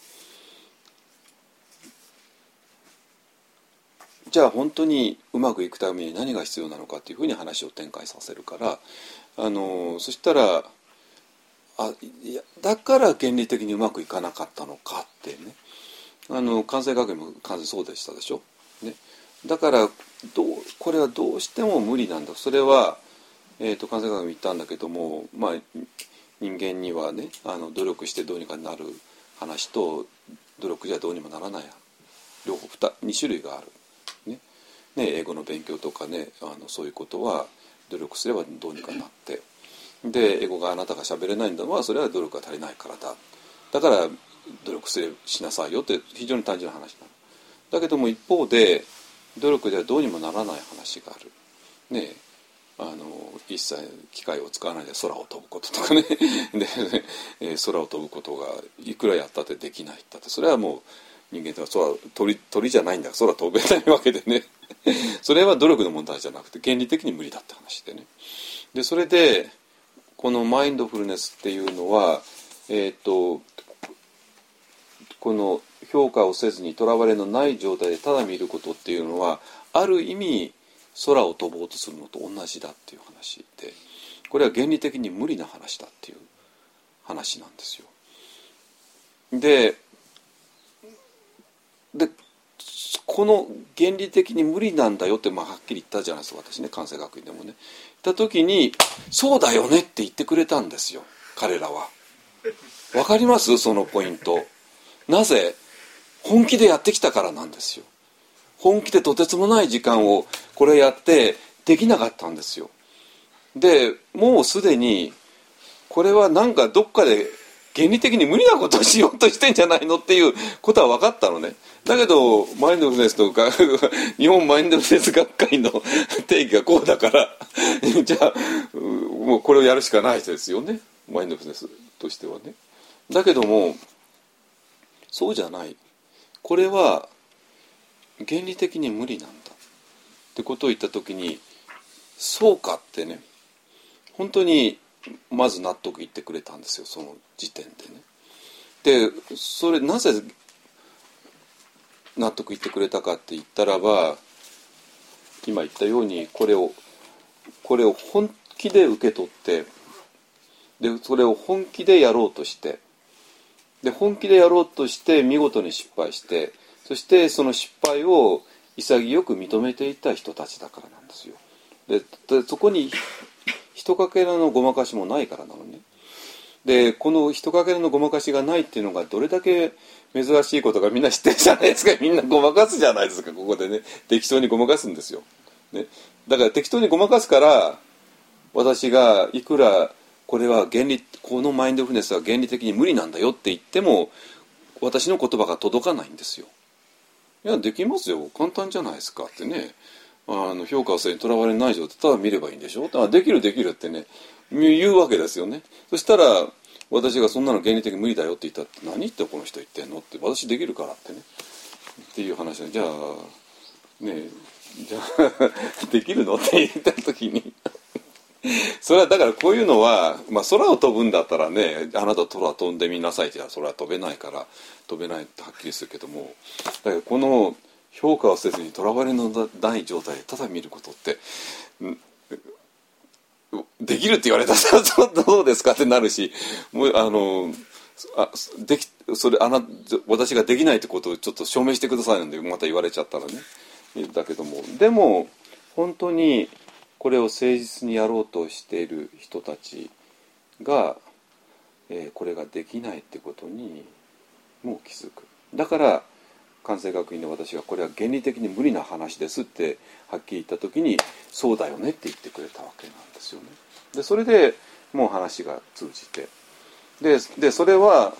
じゃあ本当にうまくいくために何が必要なのかっていうふうに話を展開させるから、そしたらいやだから原理的にうまくいかなかったのかってね、関西学院も完全そうでしたでしょ、ね、だからこれはどうしても無理なんだ。それは、関西学院も言ったんだけども、まあ、人間にはね努力してどうにかなる話と努力じゃどうにもならない両方2種類がある、ね、英語の勉強とかねそういうことは努力すればどうにかなって、で英語があなたが喋れないんだのはそれは努力が足りないからだから努力しなさいよって非常に単純な話なの。だけども一方で努力ではどうにもならない話がある、ね、一切機械を使わないで空を飛ぶこととかねで、空を飛ぶことがいくらやったってできないって、それはもう人間とは鳥じゃないんだから空飛べないわけでねそれは努力の問題じゃなくて原理的に無理だって話でね。でそれでこのマインドフルネスっていうのは、この評価をせずにとらわれのない状態でただ見ることっていうのはある意味空を飛ぼうとするのと同じだっていう話で、これは原理的に無理な話だっていう話なんですよ。でこの原理的に無理なんだよって、はっきり言ったじゃないですか、私ね、関西学院でもね。言った時にそうだよねって言ってくれたんですよ、彼らは。わかります？そのポイント。なぜ？本気でやってきたからなんですよ。本気でとてつもない時間をこれやってできなかったんですよ。でもうすでにこれはなんかどっかで原理的に無理なことをしようとしてんじゃないのっていうことは分かったのね。だけどマインドフルネスとか日本マインドフルネス学会の定義がこうだからじゃあもうこれをやるしかないですよね、マインドフルネスとしてはね。だけどもそうじゃない、これは原理的に無理なんだってことを言った時に、そうかってね、本当にまず納得いってくれたんですよ、その時点でね。でそれなぜ納得いってくれたかって言ったらば、今言ったようにこれを本気で受け取って、でそれを本気でやろうとして、で本気でやろうとして見事に失敗して、そしてその失敗を潔く認めていた人たちだからなんですよ。でそこに一かけらのごまかしもないからなのね。 でこの一かけらのごまかしがないっていうのがどれだけ珍しいことかみんな知ってるじゃないですか。みんなごまかすじゃないですか。ここでね適当にごまかすんですよ、ね、だから適当にごまかすから私がいくらこれはこのマインドフルネスは原理的に無理なんだよって言っても私の言葉が届かないんですよ。いやできますよ、簡単じゃないですかってね、評価はそれにとらわれない状態ただ見ればいいんでしょ、だからできるってね言うわけですよね。そしたら私がそんなの原理的に無理だよって言ったら何言ってこの人言ってんのって私できるからってねっていう話でじゃあねじゃあできるのって言った時にそれはだからこういうのは、空を飛ぶんだったらねあなた空飛んでみなさいってそれは飛べないから飛べないってはっきりするけども、だからこの評価をせずにとらわれのない状態でただ見ることってできるって言われたらどうですかってなるし、もう私ができないってことをちょっと証明してくださいなんでまた言われちゃったらねだけども、でも本当にこれを誠実にやろうとしている人たちが、これができないってことにもう気づく。だから関西学院の私がこれは原理的に無理な話ですってはっきり言った時にそうだよねって言ってくれたわけなんですよね。でそれでもう話が通じてでそれは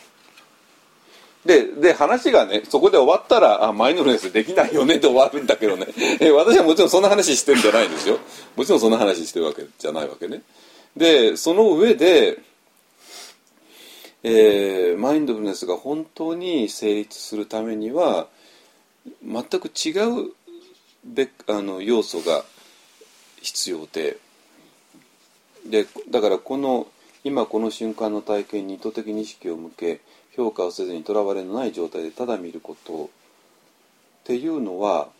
で話がねそこで終わったらマインドフルネスできないよねって終わるんだけどね私はもちろんそんな話してるんじゃないんですよ。もちろんそんな話してるわけじゃないわけね。でその上で、マインドフルネスが本当に成立するためには全く違う要素が必要でだから今この瞬間の体験に意図的に意識を向け評価をせずにとらわれのない状態でただ見ることっていうのは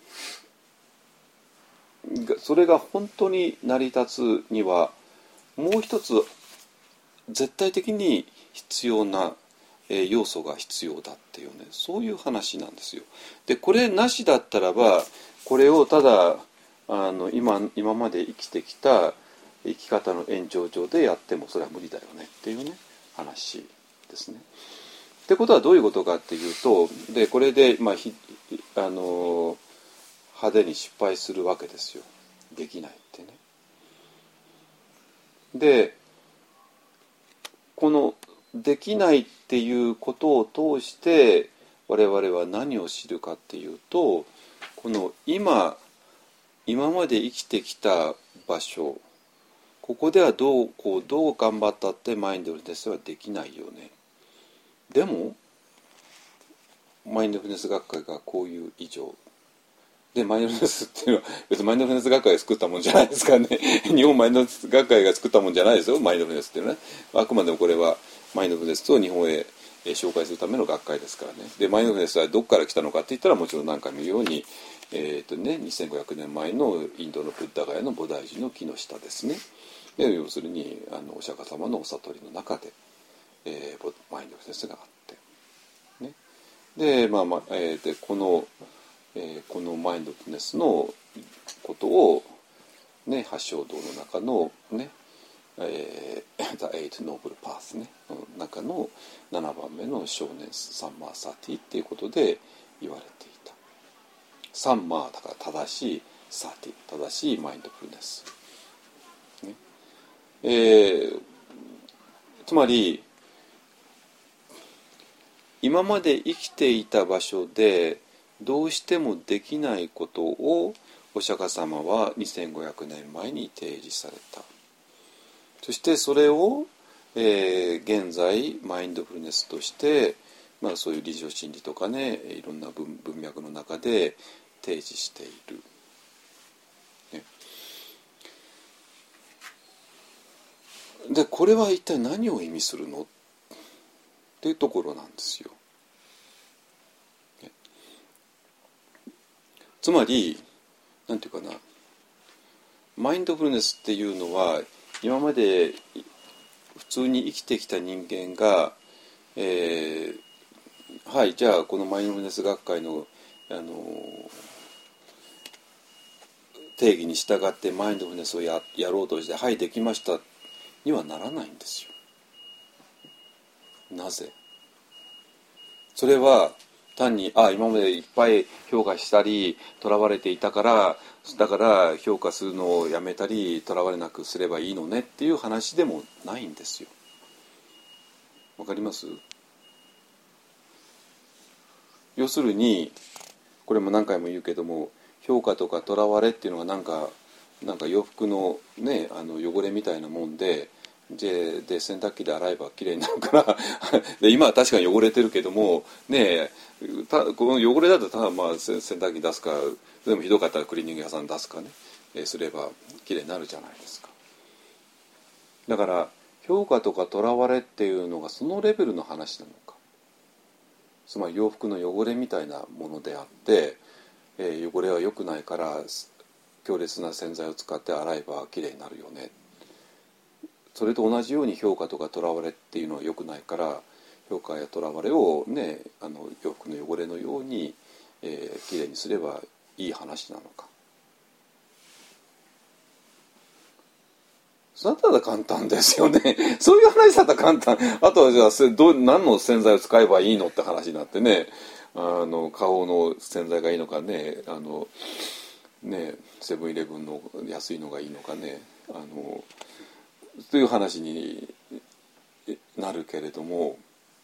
それが本当に成り立つにはもう一つ絶対的に必要な要素が必要だっていうねそういう話なんですよ。でこれなしだったらばこれをただ今まで生きてきた生き方の延長上でやってもそれは無理だよねっていうね話ですね。ってことはどういうことかっていうとでこれで、派手に失敗するわけですよ。できないってね。でこのできないっていうことを通して我々は何を知るかっていうとこの今まで生きてきた場所ここではどう頑張ったってマインドフルネスはできないよね。でもマインドフルネス学会がこういう以上でマインドフルネスっていうのは別にマインドフルネス学会が作ったもんじゃないですからね日本マインドフルネス学会が作ったもんじゃないですよ。マインドフルネスっていうのはねあくまでもこれはマインドフルネスを日本へ紹介するための学会ですからね。でマインドフルネスはどこから来たのかって言ったらもちろん何回も言うように2500年前のインドのブッダガヤの菩提寺の木の下ですね。で要するにお釈迦様のお悟りの中で、マインドフルネスがあって、ね、ででこのマインドフルネスのことを、ね、八正道の中のねThe Eight Noble Path ね中の7番目の少年サンマーサティっていうことで言われていた。サンマーだから正しいサティ正しいマインドフルネス、ねつまり今まで生きていた場所でどうしてもできないことをお釈迦様は2500年前に提示された。そしてそれを、現在マインドフルネスとして、そういう理想心理とかねいろんな文脈の中で提示している、ね、でこれは一体何を意味するのっていうところなんですよ。つまりなんていうかなマインドフルネスっていうのは今まで普通に生きてきた人間が、はいじゃあこのマインドフルネス学会の、定義に従ってマインドフルネスをやろうとしてはいできましたにはならないんですよ。 なぜ？それは単に今までいっぱい評価したりとらわれていたからだから評価するのをやめたりとらわれなくすればいいのねっていう話でもないんですよ。わかります？要するにこれも何回も言うけども、評価とかとらわれっていうのがなんか洋服のね汚れみたいなもんでで洗濯機で洗えばきれいになるからで今は確かに汚れてるけどもねこの汚れだとただまあ洗濯機出すか、でもひどかったらクリーニング屋さん出すかね、すればきれいになるじゃないですか。だから評価とかとらわれっていうのがそのレベルの話なのか、つまり洋服の汚れみたいなものであって、汚れは良くないから強烈な洗剤を使って洗えばきれいになるよね。それと同じように評価とかとらわれっていうのは良くないから評価やとらわれをね洋服の汚れのようにきれいにすればいい話なのか。それだったら簡単ですよねそういう話だったら簡単。あとはじゃあ何の洗剤を使えばいいのって話になってね、顔の洗剤がいいのかねセブンイレブンの安いのがいいのかねという話になるけれども、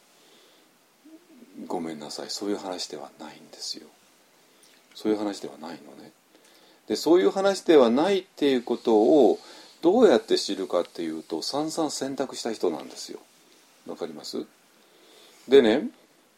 ごめんなさい、そういう話ではないんですよ。そういう話ではないのね。でそういう話ではないっていうことをどうやって知るかっていうと、散々選択した人なんですよ。わかります？でね、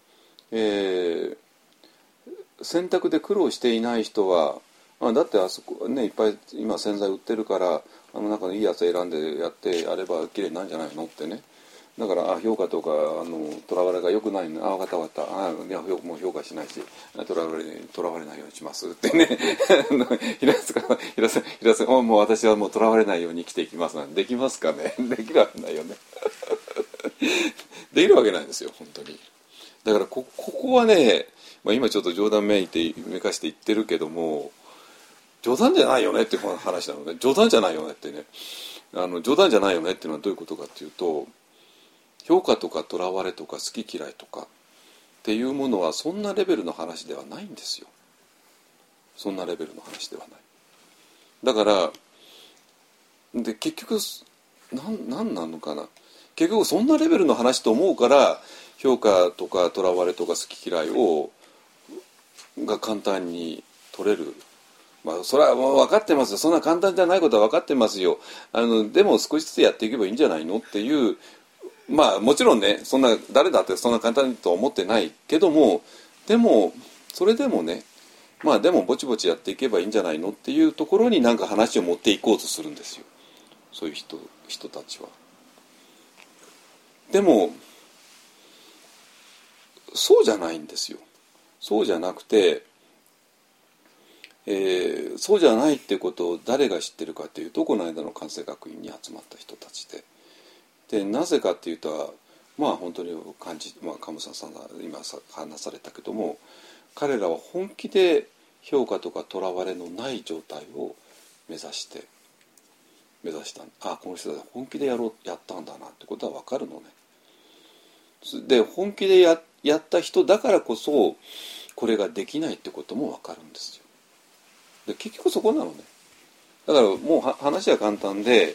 選択で苦労していない人はだってあそこねいっぱい今洗剤売ってるから中のいいやつ選んでやってやれば綺麗になるんじゃないのってね。だから評価とかとらわれが良くないの。分かった分かった。いやもう評価しないしとらわれないようにしますってね平瀬もう私はもうとらわれないように生きていきますなんてできますかねできるわけないよねできるわけないんですよ本当に。だからここはね、今ちょっと冗談めかして言ってるけども冗談じゃないよねっていう話なので、冗談じゃないよねってね冗談じゃないよねっていうのはどういうことかっていうと、評価とかとらわれとか好き嫌いとかっていうものはそんなレベルの話ではないんですよ。そんなレベルの話ではない。だからで結局何なのかな、結局そんなレベルの話と思うから評価とかとらわれとか好き嫌いが簡単に取れる。それはもう分かってますよ。そんな簡単じゃないことは分かってますよ。でも少しずつやっていけばいいんじゃないのっていう、もちろんねそんな誰だってそんな簡単とは思ってないけども、でもそれでもねでもぼちぼちやっていけばいいんじゃないのっていうところになんか話を持っていこうとするんですよ、そういう人たちは。でもそうじゃないんですよ。そうじゃなくて、そうじゃないってことを誰が知ってるかっていうと、この間の関西学院に集まった人たちでなぜかっていうと本当に鴨さんが今話されたけども、彼らは本気で評価とかとらわれのない状態を目指したこの人たち本気でやったんだなってことは分かるのね。で本気でやった人だからこそこれができないってことも分かるんですよ。で結局そこなのね。だからもう話は簡単で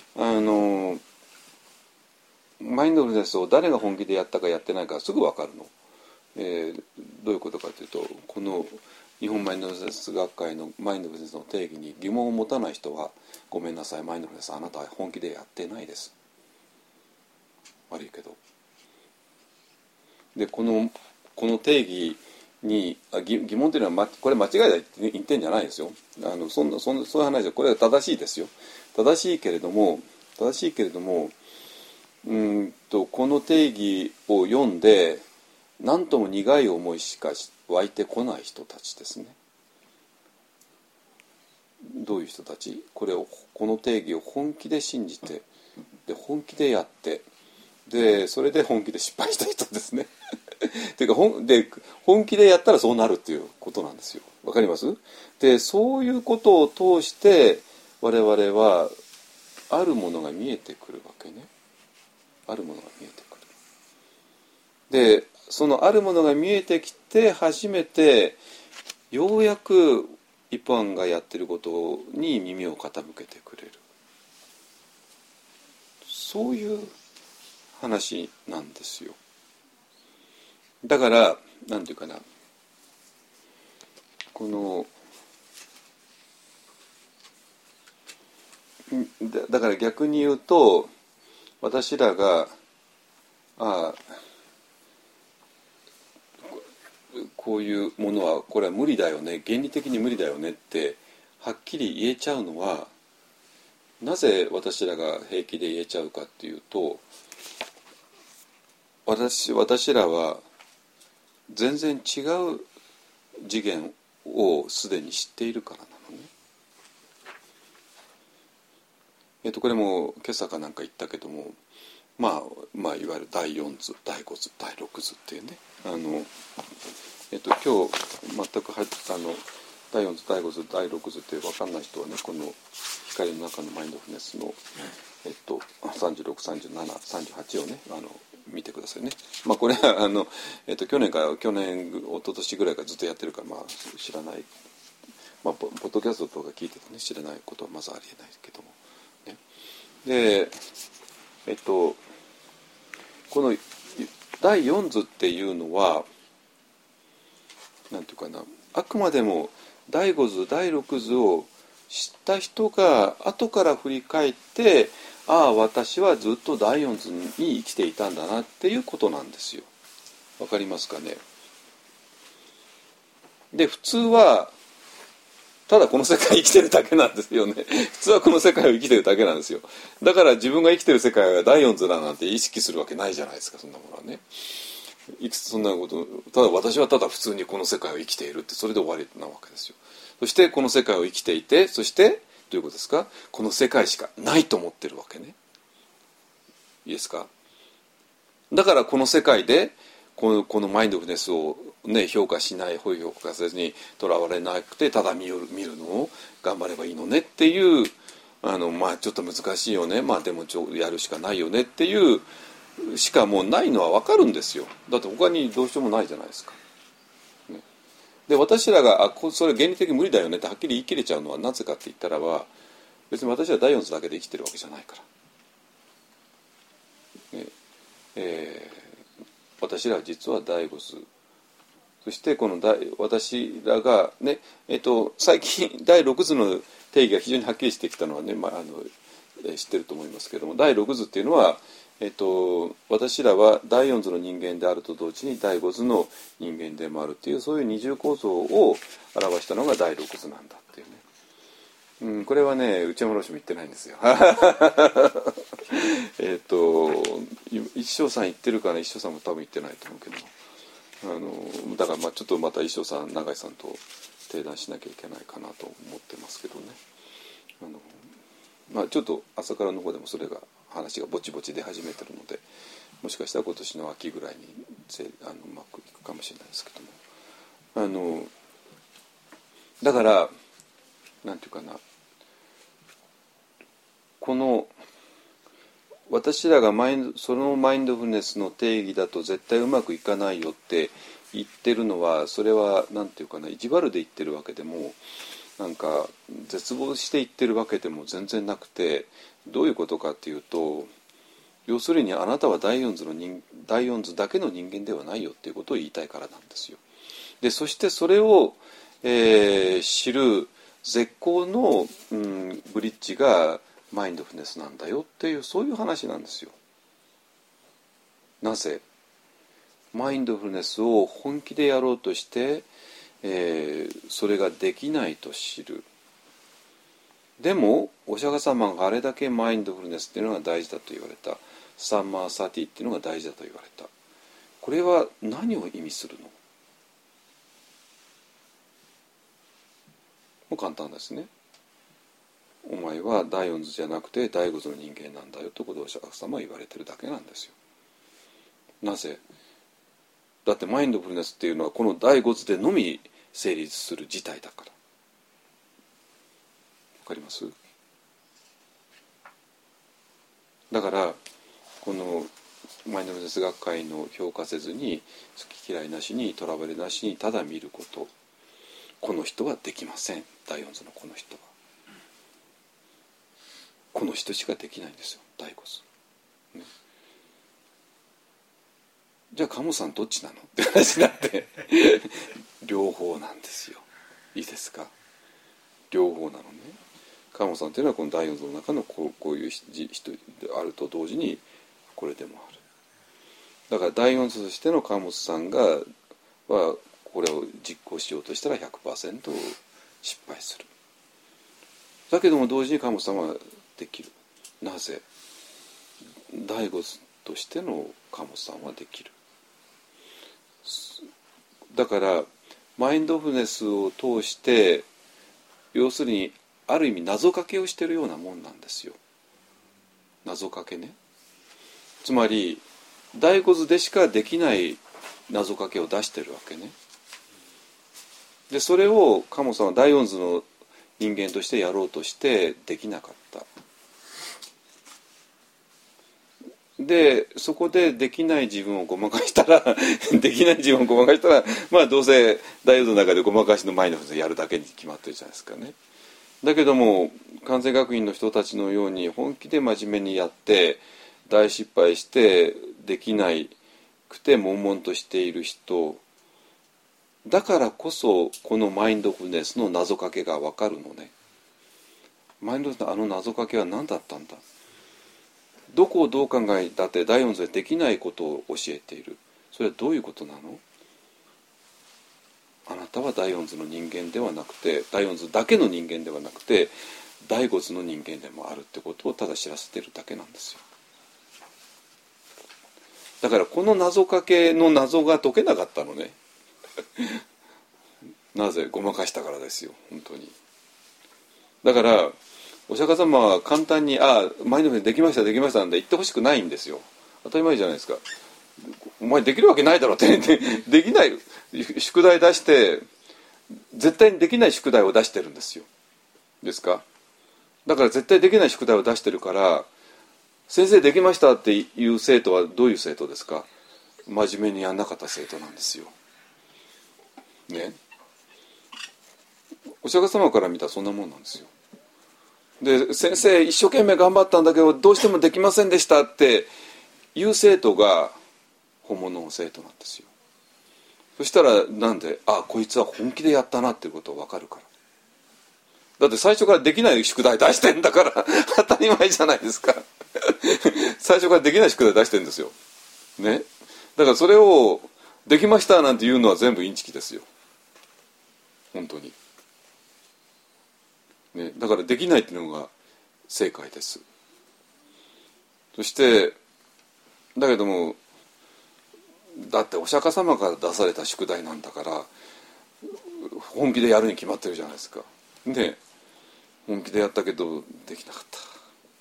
マインドフルネスを誰が本気でやったかやってないかすぐ分かるの。どういうことかというと、この日本マインドフルネス学会のマインドフルネスの定義に疑問を持たない人はごめんなさい、マインドフルネスあなたは本気でやってないです。悪いけど。でこの定義に疑問というのはこれ間違いだって言ってんじゃないですよ。そういう話でこれは正しいですよ。正しいけれどもこの定義を読んで何とも苦い思いしか湧いてこない人たちですね。どういう人たち？この定義を本気で信じてで本気でやってでそれで本気で失敗した人ですねっていうか本気でやったらそうなるっていうことなんですよ。わかります？でそういうことを通して我々はあるものが見えてくるわけね。あるものが見えてくる。 でそのあるものが見えてきて初めてようやく一般がやってることに耳を傾けてくれる、そういう話なんですよ。だからなんていうかな、このだから逆に言うと、私らがこういうものはこれは無理だよね、原理的に無理だよねってはっきり言えちゃうのは、なぜ私らが平気で言えちゃうかっていうと、私らは全然違う次元をすでに知っているからなのね。これも今朝かなんか言ったけども、まあいわゆる第4図、第5図、第6図っていうね、今日全く第4図、第5図、第6図って分かんない人はね、この光の中のマインドフルネスの36、37、38をね見てくださいね。まあこれは去年、一昨年ぐらいからずっとやってるから、まあ知らない、まあポッドキャストとか聞いててね知らないことはまずありえないけどもね。でこの第4図っていうのはなんていうかな、あくまでも第5図第6図を知った人が後から振り返って、私はずっと第4図に生きていたんだなっていうことなんですよ。わかりますかね。で普通はただこの世界生きてるだけなんですよね。普通はこの世界を生きてるだけなんですよ。だから自分が生きてる世界が第4図だなんて意識するわけないじゃないですか、そんなものはね。そんなこと、ただ私はただ普通にこの世界を生きているって、それで終わりなわけですよ。そしてこの世界を生きていて、そしてどういうことですか、この世界しかないと思ってるわけね。いいですか。だからこの世界でこのマインドフルネスを、ね、評価しない、評価せずにとらわれなくて、ただ見るのを頑張ればいいのねっていう、まあちょっと難しいよね、まあでもやるしかないよねっていうしかもうないのは分かるんですよ。だって他にどうしようもないじゃないですか。ね、で私らがそれ原理的に無理だよねってはっきり言い切れちゃうのはなぜかって言ったらば、別に私は第4図だけで生きてるわけじゃないから。ね私らは実は第5図、そしてこの私らがね、最近第6図の定義が非常にはっきりしてきたのはね、知ってると思いますけれども、第6図っていうのは私らは第4図の人間であると同時に第5図の人間でもあるっていう、そういう二重構造を表したのが第6図なんだっていうね。これはね内山老師も言ってないんですよ。一生さん言ってるかな、一生さんも多分言ってないと思うけど、だからちょっとまた一生さん永井さんと提談しなきゃいけないかなと思ってますけどね。ちょっと朝からの方でもそれが話がぼちぼち出始めてるので、もしかしたら今年の秋ぐらいにうまくいくかもしれないですけども、だからなんていうかな、この私らがそのマインドフルネスの定義だと絶対うまくいかないよって言ってるのは、それはなんていうかな、意地悪で言ってるわけでも、なんか絶望して言ってるわけでも全然なくて、どういうことかっていうと、要するにあなたは第4図だけの人間ではないよっていうことを言いたいからなんですよ。でそしてそれを、知る絶好の、ブリッジがマインドフルネスなんだよっていう、そういう話なんですよ。なぜマインドフルネスを本気でやろうとして、それができないと知る。でもお釈迦様があれだけマインドフルネスっていうのが大事だと言われた、サンマーサティっていうのが大事だと言われた。これは何を意味するの？もう簡単ですね。お前は第4図じゃなくて第5図の人間なんだよということをお釈迦様は言われてるだけなんですよ。なぜ？だってマインドフルネスっていうのはこの第5図でのみ成立する事態だから。わかります？だからこのマインドフルネス学会の評価せずに好き嫌いなしにとらわれなしにただ見ること。この人はできません。第四図のこの人はこの人しかできないんですよ、第五図、ね、じゃあ鴨さんどっちなのって話になって両方なんですよ。いいですか、両方なのね。鴨さんというのはこの第四図の中のこういう人であると同時にこれでもある。だから第四図としての鴨さんはこれを実行しようとしたら 100% 失敗する。だけども同時に鴨さんはできる。なぜ？第五図としての鴨さんはできる。だからマインドフルネスを通して要するにある意味謎かけをしているようなもんなんですよ。謎かけね。つまり第五図でしかできない謎かけを出してるわけね。でそれを鴨さんは第四図の人間としてやろうとしてできなかった。でそこでできない自分をごまかしたらできない自分をごまかしたらまあどうせ第四図の中でごまかしのマインドフルネスやるだけに決まってるじゃないですかね。だけども関西学院の人たちのように本気で真面目にやって大失敗してできないくて悶々としている人だからこそこのマインドフルネスの謎かけが分かるのね。マインドフルネスのあの謎かけは何だったんだ。どこをどう考えたって第四図でできないことを教えている。それはどういうことなの？あなたは第四図の人間ではなくて第四図だけの人間ではなくて第五図の人間でもあるってことをただ知らせているだけなんですよ。だからこの謎かけの謎が解けなかったのねなぜ？ごまかしたからですよ、本当に。だからお釈迦様は簡単にマインドフルネスできましたできましたなんて言ってほしくないんですよ。当たり前じゃないですか。お前できるわけないだろってできない宿題出して絶対にできない宿題を出してるんですよ。ですか。だから絶対できない宿題を出してるから先生できましたっていう生徒はどういう生徒ですか？真面目にやんなかった生徒なんですよ。ね。お釈迦様から見たらそんなもんなんですよ。で先生一生懸命頑張ったんだけどどうしてもできませんでしたっていう生徒が本物の生徒なんですよ。そしたらなんでこいつは本気でやったなっていうことが分かるから。だって最初からできない宿題出してんだから当たり前じゃないですか最初からできない宿題出してるんですよ、ね、だからそれをできましたなんて言うのは全部インチキですよ、本当に、ね、だからできないっていうのが正解です。そしてだけどもだってお釈迦様から出された宿題なんだから本気でやるに決まってるじゃないですか。で本気でやったけどできなかった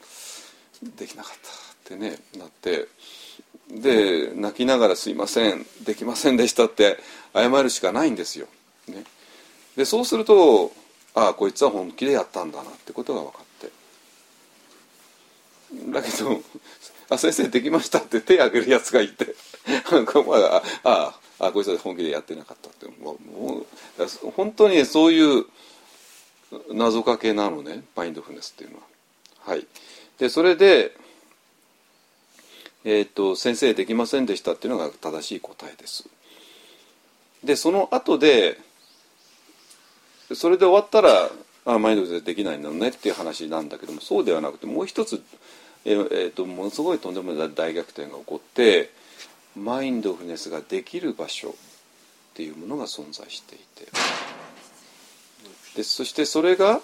ってねなってで泣きながらすいませんできませんでしたって謝るしかないんですよ、ね、でそうするとこいつは本気でやったんだなってことが分かってだけど先生できましたって手を挙げるやつがいてこいつは本気でやってなかったってもう本当にそういう謎かけなのね、マインドフルネスっていうのは。はい。でそれで、先生できませんでしたっていうのが正しい答えです。でその後でそれで終わったらマインドフルネスできないのねっていう話なんだけども、そうではなくてもう一つ、ものすごいとんでもない大逆転が起こってマインドフルネスができる場所っていうものが存在していて、でそしてそれが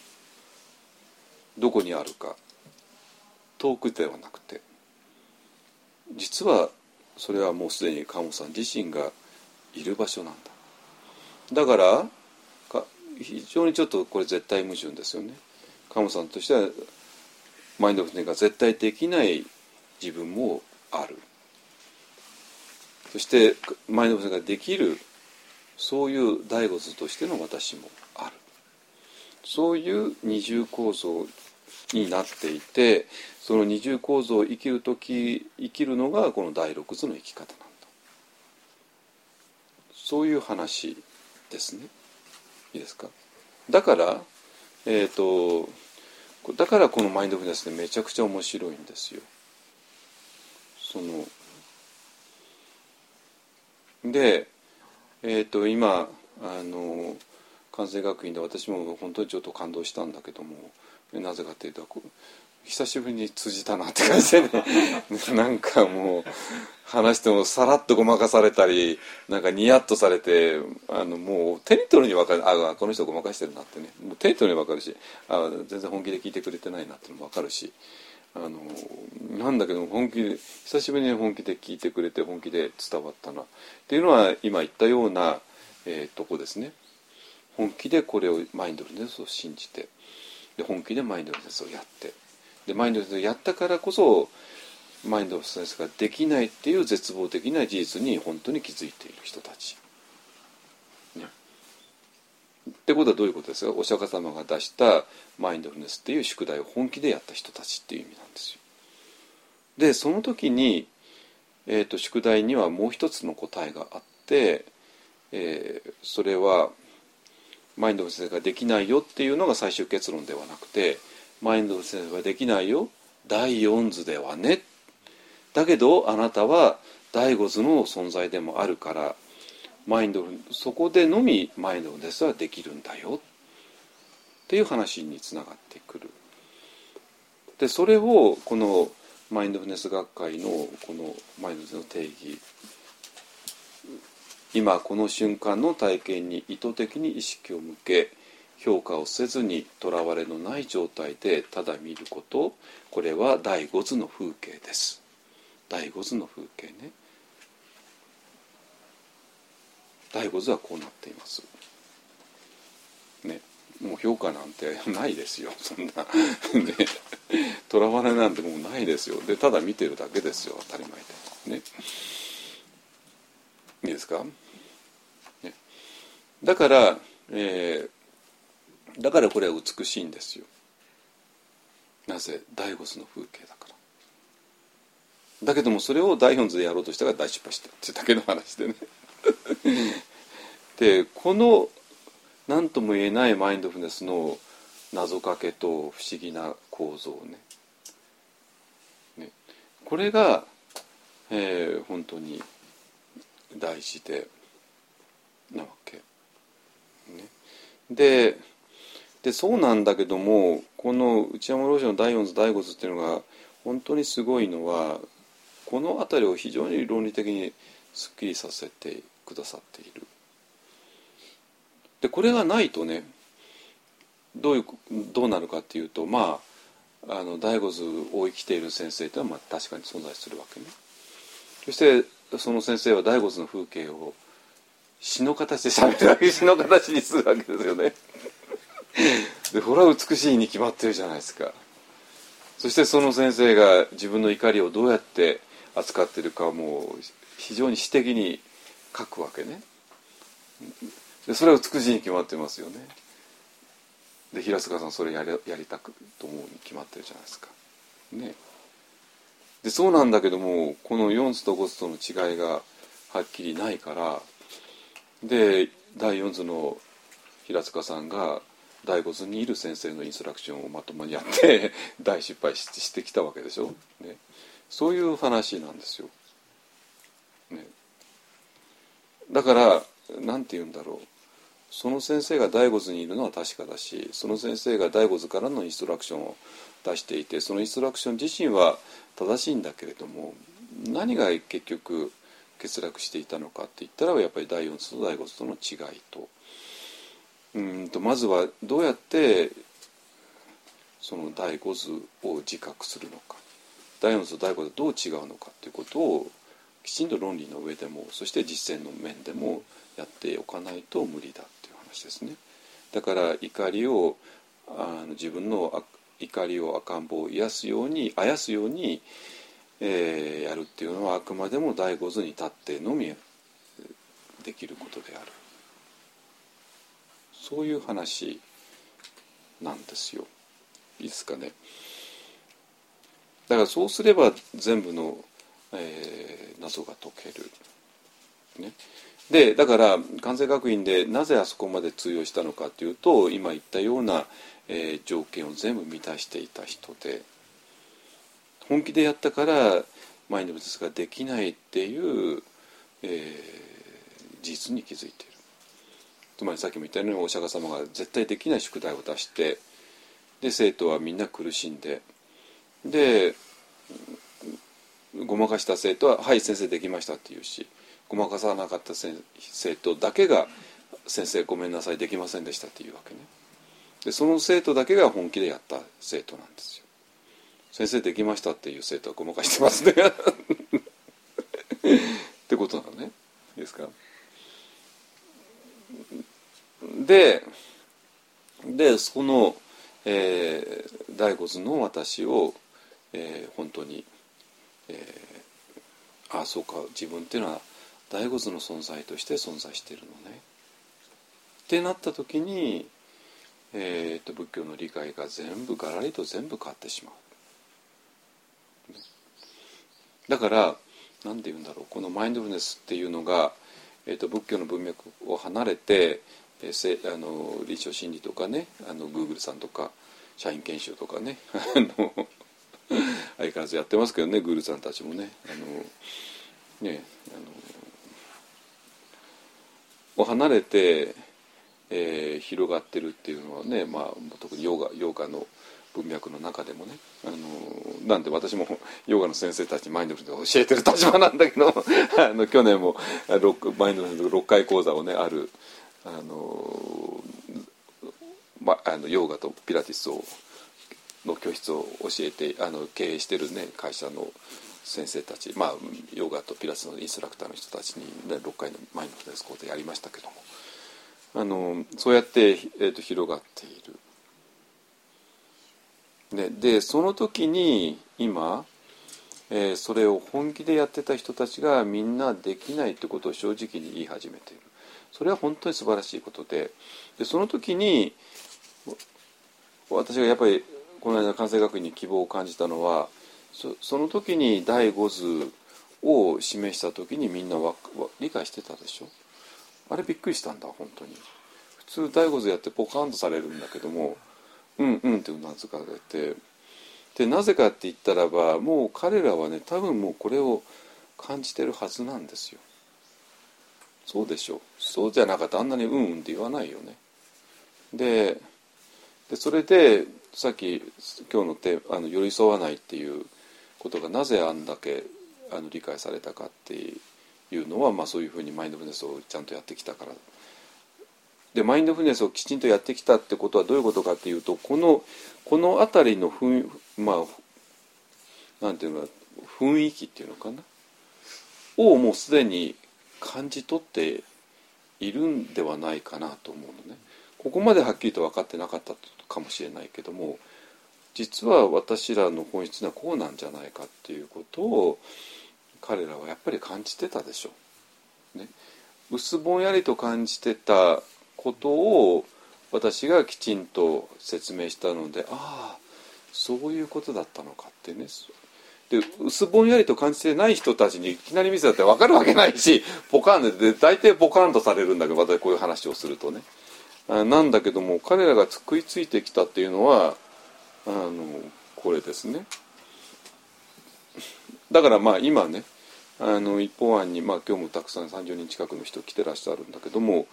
どこにあるか、遠くではなくて実はそれはもうすでに鴨さん自身がいる場所なんだ。だから非常にちょっとこれ絶対矛盾ですよね。鴨さんとしてはマインドフルネスが絶対できない自分もある、そしてマインドフルネスができるそういう第五図としての私もある、そういう二重構造になっていて、その二重構造を生きるのがこの第六図の生き方なんだ。そういう話ですね。いいですか。だからだからこのマインドフルネスってめちゃくちゃ面白いんですよ。で、今関西学院で私も本当にちょっと感動したんだけども、なぜかというと久しぶりに通じたなって感じでねなんかもう話してもさらっとごまかされたり、なんかニヤッとされて、もう手に取るに分かる、この人ごまかしてるなってね、もう手に取るに分かるし、全然本気で聞いてくれてないなってのも分かるし、なんだけど久しぶりに本気で聞いてくれて本気で伝わったなっていうのは今言ったような、とこですね。本気でこれをマインドフルネスを信じて、で本気でマインドフルネスをやって、でマインドフルネスをやったからこそマインドフルネスができないっていう絶望的な事実に本当に気づいている人たち、ね、ってことはどういうことですか。お釈迦様が出したマインドフルネスっていう宿題を本気でやった人たちっていう意味なんですよ。でその時に、宿題にはもう一つの答えがあって、それはマインドフルネスができないよっていうのが最終結論ではなくて、マインドフルネスができないよ第四図ではね、だけどあなたは第五図の存在でもあるからそこでのみマインドフルネスはできるんだよっていう話につながってくる。でそれをこのマインドフルネス学会のこのマインドフルネスの定義、今この瞬間の体験に意図的に意識を向け、評価をせずにとらわれのない状態でただ見ること、これは第五図の風景です。第五図の風景ね。第五図はこうなっていますね。もう評価なんてないですよ、そんなね。とらわれなんてもうないですよ。でただ見てるだけですよ、当たり前でね。いいですか、ね、だから、だからこれは美しいんですよ。なぜ？第五図の風景だから。だけどもそれを第四図でやろうとしたから大失敗したってだけの話でねでこの何とも言えないマインドフルネスの謎かけと不思議な構造ね、これが、本当に大事でなわけ、ね、でそうなんだけども、この内山老師の第四図第五図っていうのが本当にすごいのは、この辺りを非常に論理的にすっきりさせてくださっている。でこれがないとね、どうなるかっていうと、第五図を生きている先生というのは確かに存在するわけね。そしてその先生は第五図の風景を詩の形で喋るわけ、詩の形にするわけですよねでほら美しいに決まってるじゃないですか。そしてその先生が自分の怒りをどうやって扱っているかをもう非常に詩的に書くわけね。でそれは美しいに決まってますよね。で平塚さんそれやりたくと思うに決まってるじゃないですかね。でそうなんだけども、この4図と5図との違いがはっきりないから、で第4図の平塚さんが第5図にいる先生のインストラクションをまともにやって大失敗してきたわけでしょ、ね、そういう話なんですよ、ね、だからなんて言うんだろう、その先生が第五図にいるのは確かだし、その先生が第五図からのインストラクションを出していて、そのインストラクション自身は正しいんだけれども、何が結局欠落していたのかって言ったら、やっぱり第四図と第五図との違いと、まずはどうやってその第五図を自覚するのか、第四図と第五図どう違うのかということをきちんと論理の上でも、そして実践の面でもやっておかないと無理だっていう話ですね。だから自分の怒りを赤ん坊をあやすように、やるっていうのはあくまでも第五図に立ってのみできることである。そういう話なんですよ。 いいですかね。だからそうすれば全部の、謎が解ける、ね。でだから関西学院でなぜあそこまで通用したのかというと、今言ったような、条件を全部満たしていた人で、本気でやったからマインドフルネスができないっていう、事実に気づいている。つまりさっきも言ったようにお釈迦様が絶対できない宿題を出して、で生徒はみんな苦しんで、でごまかした生徒は「はい先生できました」って言うし、ごまかさなかった生徒だけが「先生ごめんなさいできませんでした」っていうわけね。でその生徒だけが本気でやった生徒なんですよ。先生できましたっていう生徒はごまかしてますねってことなのね。いいですか。でその、第五図の私を、本当に、ああそうか自分っていうのは第五図の存在として存在しているのねってなった時に、仏教の理解が全部ガラリと全部変わってしまう。だから何て言うんだろう、このマインドフルネスっていうのが、仏教の文脈を離れて、臨床心理とかね、Google さんとか社員研修とかね相変わらずやってますけどね、Google さんたちもねを離れて、広がってるっていうのはね、特にヨガの文脈の中でもね、なんで私もヨガの先生たちにマインドフルネスを教えてる立場なんだけど去年もマインドフルネス6回講座をね、あるヨガとピラティスの教室を教えて経営してるね会社の先生たち、ヨガとピラティスのインストラクターの人たちに、ね、6回のマインドフルネス講座やりましたけども、そうやって、広がっている。でその時に今、それを本気でやってた人たちがみんなできないってことを正直に言い始めている。それは本当に素晴らしいことで、その時に私がやっぱりこの間関西学院に希望を感じたのは、その時に第五図を示した時にみんな理解してたでしょ。あれびっくりしたんだ本当に。普通第五図やってポカンとされるんだけども、うんうんってうなずかれて、でなぜかって言ったらば、もう彼らはね多分もうこれを感じてるはずなんですよ。そうでしょう。そうじゃなかったらあんなにうんうんって言わないよね。でそれでさっき今日のテーマ寄り添わないっていうことがなぜあんだけ理解されたかっていうのは、そういうふうにマインドフルネスをちゃんとやってきたからで、マインドフルネスをきちんとやってきたってことはどういうことかっていうと、この辺りのなんていうの雰囲気っていうのかなをもうすでに感じ取っているんではないかなと思うのね。ここまではっきりと分かってなかったかもしれないけども、実は私らの本質はこうなんじゃないかっていうことを彼らはやっぱり感じてたでしょう、ね、薄ぼんやりと感じてたことを私がきちんと説明したので、ああそういうことだったのかってね。で薄ぼんやりと感じてない人たちにいきなり見せたって分かるわけないし、ポカンで大体ポカンとされるんだけど、私こういう話をするとね。なんだけども彼らが食いついてきたっていうのはこれですね。だから今ね一方案に、今日もたくさん30人近くの人来てらっしゃるんだけども、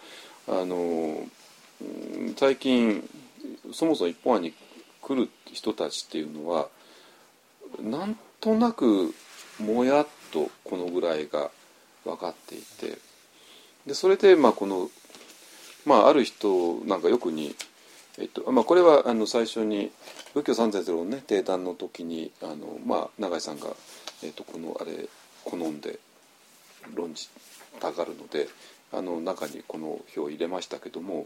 最近そもそも一方案に来る人たちっていうのはなんとなくもやっとこのぐらいが分かっていて、でそれでこのある人なんかよくに、これは最初に仏教3.0のね定談の時に永井さんが、このあれ好んで論じたがるので中にこの表を入れましたけども、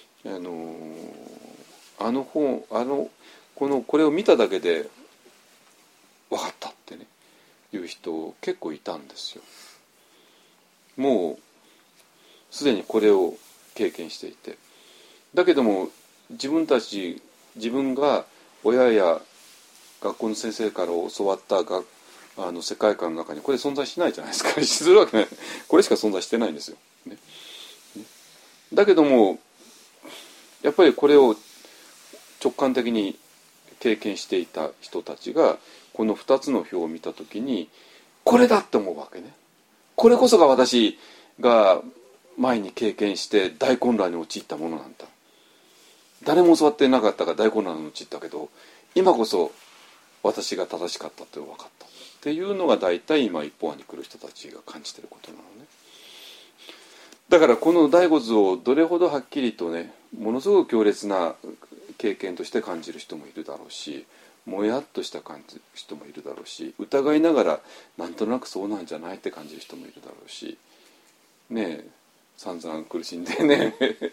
本これを見ただけで分かったってねいう人結構いたんですよ。もうすでにこれを経験していて、だけども自分が親や学校の先生から教わった世界観の中にこれ存在しないじゃないですか。するわけない。これしか存在してないんですよ、ね。だけどもやっぱりこれを直感的に経験していた人たちがこの2つの表を見たときにこれだって思うわけね。これこそが私が前に経験して大混乱に陥ったものなんだ。誰も教わってなかったから大混乱に陥ったけど今こそ私が正しかったって分かったっていうのが大体今一本案に来る人たちが感じていることなのね。だからこの第五図をどれほどはっきりとね、ものすごく強烈な経験として感じる人もいるだろうし、もやっとした感じる人もいるだろうし、疑いながらなんとなくそうなんじゃないって感じる人もいるだろうしねえ、散々苦しんでね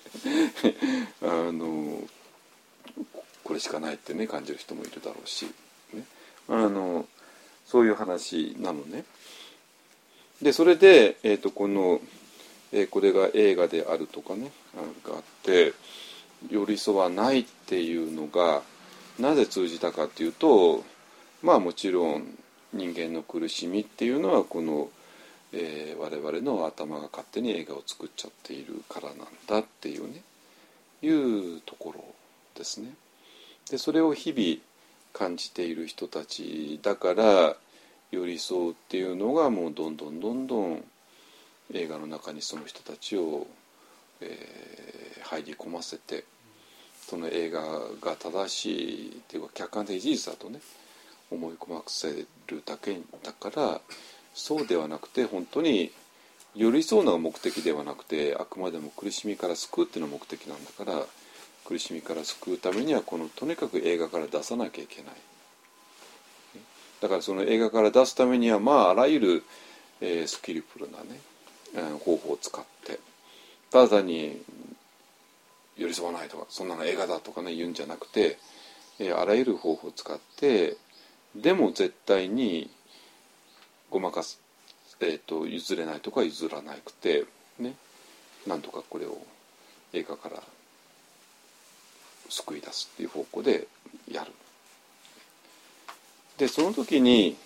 これしかないってね感じる人もいるだろうし、ね、そういう話なのね。でそれで、これが映画であるとかねがあって、寄り添わないっていうのがなぜ通じたかっていうと、まあもちろん人間の苦しみっていうのはこの、我々の頭が勝手に映画を作っちゃっているからなんだっていうね、いうところですね。でそれを日々感じている人たちだから寄り添うっていうのがもうどんどん映画の中にその人たちを、入り込ませて、その映画が正しいっていうか客観的事実だとね思い込ませるだけだから、そうではなくて本当に寄り添うのが目的ではなくて、あくまでも苦しみから救うっていうのが目的なんだから、苦しみから救うためにはとにかく映画から出さなきゃいけない。だからその映画から出すためにはあらゆる、スキルフルなね方法を使って、ただ単に寄り添わないとかそんなの映画だとかね言うんじゃなくて、あらゆる方法を使って、でも絶対にごまかす、譲れないとか譲らなくてね、なんとかこれを映画から救い出すっていう方向でやる。でその時に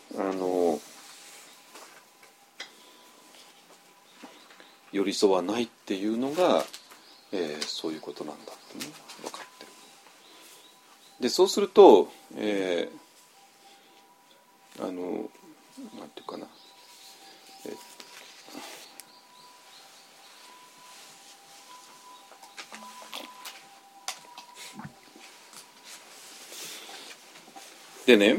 寄り添わないっていうのが、そういうことなんだってね分かって。でそうすると、なんていうかな、でね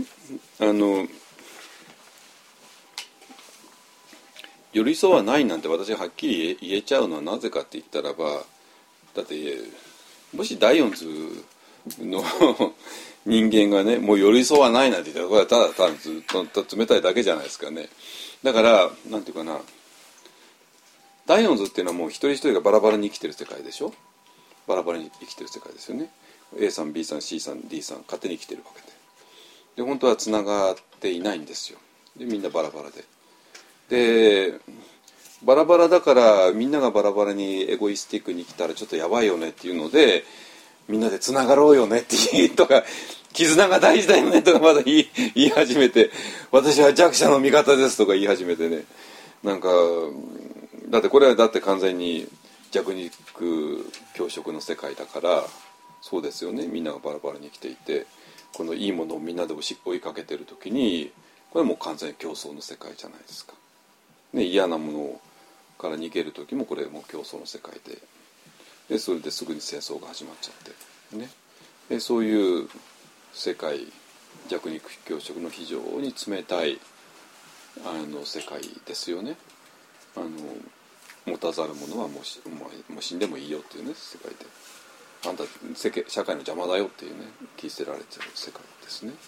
寄り添わないなんて私がはっきり言えちゃうのはなぜかって言ったらば、だってもし第四図の人間がねもう寄り添わないなんて言ったらこれはただずっと冷たいだけじゃないですかね。だからなんていうかな、第四図っていうのはもう一人一人がバラバラに生きてる世界でしょ。バラバラに生きてる世界ですよね。 A さん B さん C さん D さん勝手に生きてるわけで、本当はつながっていないんですよ。でみんなバラバラでバラバラだからみんながバラバラにエゴイスティックに生きたらちょっとやばいよねっていうので、みんなでつながろうよねって言いとか絆が大事だよねとかまだ言い始めて、私は弱者の味方ですとか言い始めてね、なんかだってこれはだって完全に弱肉強食の世界だからそうですよね。みんながバラバラに生きていて、このいいものをみんなで追いかけてる時にこれはもう完全に競争の世界じゃないですか、ね、嫌なものから逃げる時もこれもう競争の世界でそれですぐに戦争が始まっちゃってね、そういう世界、弱肉強食の非常に冷たい世界ですよね。持たざる者はもう死んでもいいよっていうね世界で、あんた社会の邪魔だよっていうね切り捨てられちゃう世界ですね。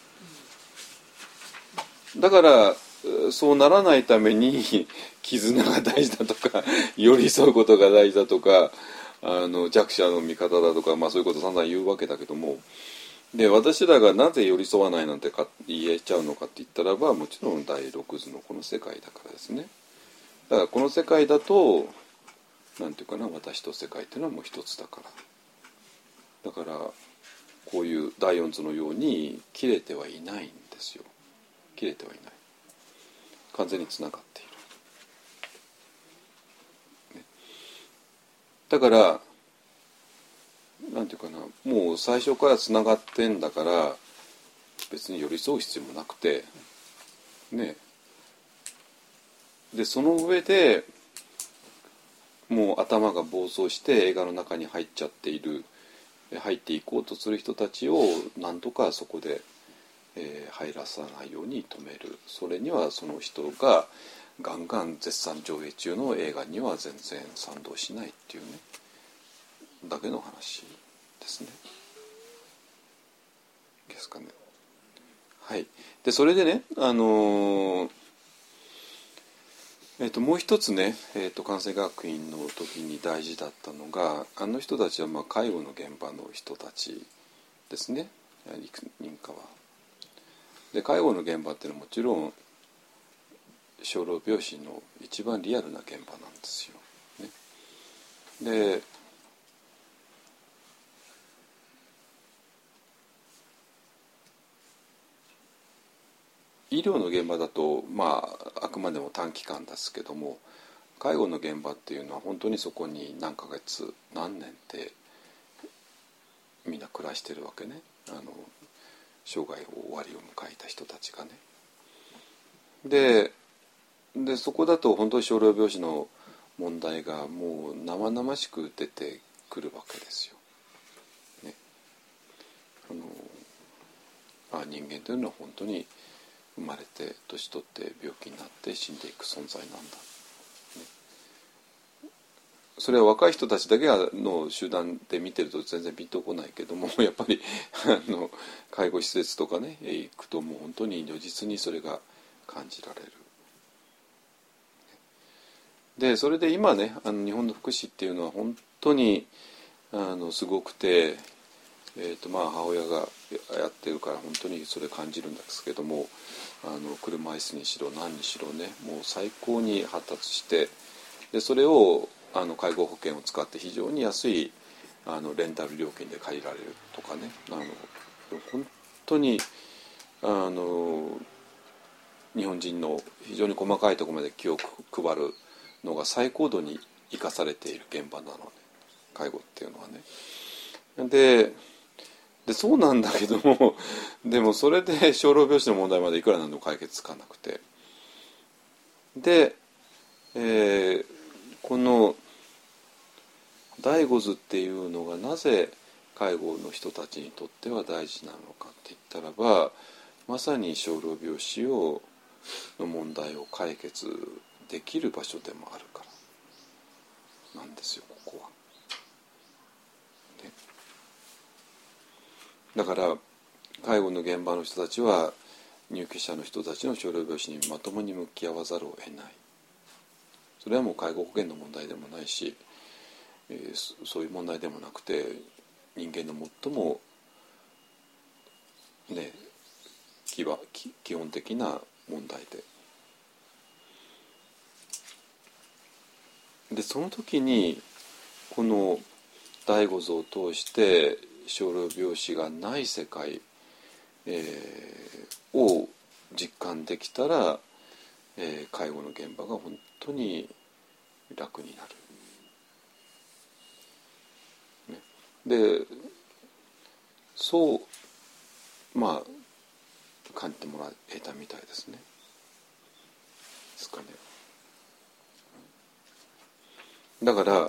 だからそうならないために絆が大事だとか寄り添うことが大事だとか弱者の味方だとか、そういうことを散々言うわけだけども、で私らがなぜ寄り添わないなんて言えちゃうのかって言ったらば、もちろん第六図のこの世界だからですね。だからこの世界だとなんていうかな、私と世界っていうのはもう一つだから、だからこういう第四図のように切れてはいないんですよ。切れてはいない、完全につながっている、ね、だからなんていうかな、もう最初からつながってんだから別に寄り添う必要もなくてね。でその上でもう頭が暴走して映画の中に入っちゃっている、入っていこうとする人たちをなんとかそこで、入らさないように止める。それにはその人がガンガン絶賛上映中の映画には全然賛同しないっていうねだけの話ですね。ですかね。はい。でそれでねもう一つね、関西学院の時に大事だったのが、あの人たちはまあ介護の現場の人たちですね、認可は。で介護の現場っていうのはもちろん小老病死の一番リアルな現場なんですよ、ね。で医療の現場だと、まあ、あくまでも短期間ですけども、介護の現場っていうのは本当にそこに何ヶ月何年ってみんな暮らしてるわけね。生涯終わりを迎えた人たちがね。でそこだと本当に小老病死の問題がもう生々しく出てくるわけですよ、ね。人間というのは本当に生まれて年取って病気になって死んでいく存在なんだ、ね。それは若い人たちだけの集団で見てると全然ピンとこないけども、やっぱり介護施設とかね行くともう本当に如実にそれが感じられる。でそれで今ね日本の福祉っていうのは本当にすごくて、まあ母親がやってるから本当にそれ感じるんですけども、車椅子にしろ何にしろねもう最高に発達して、でそれを介護保険を使って非常に安いレンタル料金で借りられるとかね、本当に日本人の非常に細かいところまで気を配るのが最高度に生かされている現場なのね、介護っていうのはね。でそうなんだけども、でもそれで小老病死の問題までいくらなんでも解決つかなくて、で、この第五図っていうのがなぜ介護の人たちにとっては大事なのかって言ったらば、まさに小老病死の問題を解決できる場所でもあるからなんですよ、ここは、ね。だから介護の現場の人たちは入居者の人たちの小老病死にまともに向き合わざるを得ない。それはもう介護保険の問題でもないし、そういう問題でもなくて、人間の最もね基本的な問題でその時にこの第五図を通して小老病死がない世界、を実感できたら、介護の現場が本当に楽になる、ね。でそうまあ感じてもらえたみたいですね。ですかね。だから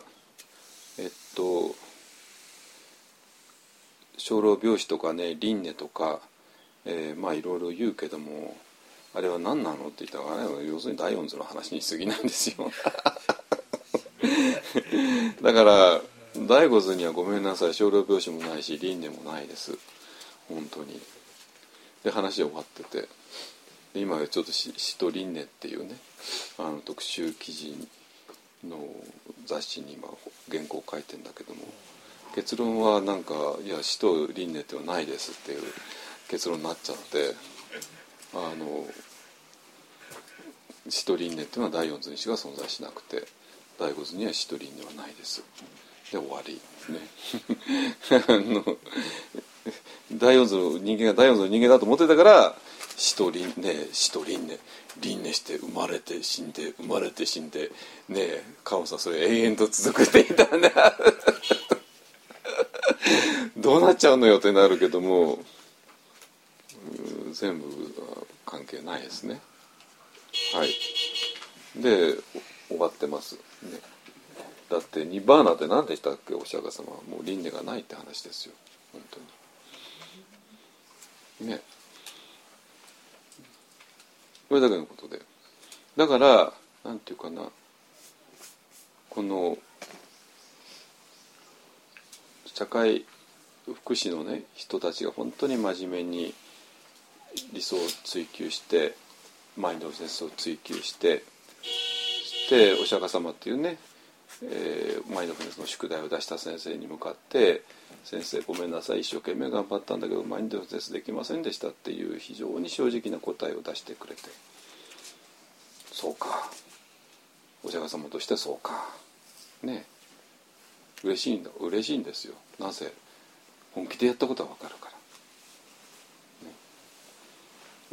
小老病死とかね輪廻とか、まあいろいろ言うけども、あれは何なのって言ったら、要するに第四図の話に過ぎないんですよだから第五図にはごめんなさい、小老病死もないし輪廻もないです、本当に。で話は終わってて、今ちょっと死と輪廻っていうね特集記事の雑誌に今原稿を書いてんだけども、結論はなんかいや死と輪廻ってはないですっていう結論になっちゃって、死と輪廻っていうのは第四図にしか存在しなくて、第五図には死と輪廻はないですで終わりね第四図の人間が第四図の人間だと思ってたから死と輪廻して生まれて死んで生まれて死んでねえカオさんそれ永遠と続くって言ったんだどうなっちゃうのよってなるけども全部関係ないですね。はいで終わってます、ね、だってニバーナって何でしたっけお釈迦様はもう輪廻がないって話ですよ本当にね。これだけのことでだからなんていうかなこの社会福祉のね人たちが本当に真面目に理想を追求してマインドフルネスを追求してでお釈迦様っていうね、マインドフルネスの宿題を出した先生に向かって先生ごめんなさい一生懸命頑張ったんだけどマインドフルネスできませんでしたっていう非常に正直な答えを出してくれてそうかお釈迦様としてそうかね嬉しいんですよ。なぜ本気でやったことは分かるから、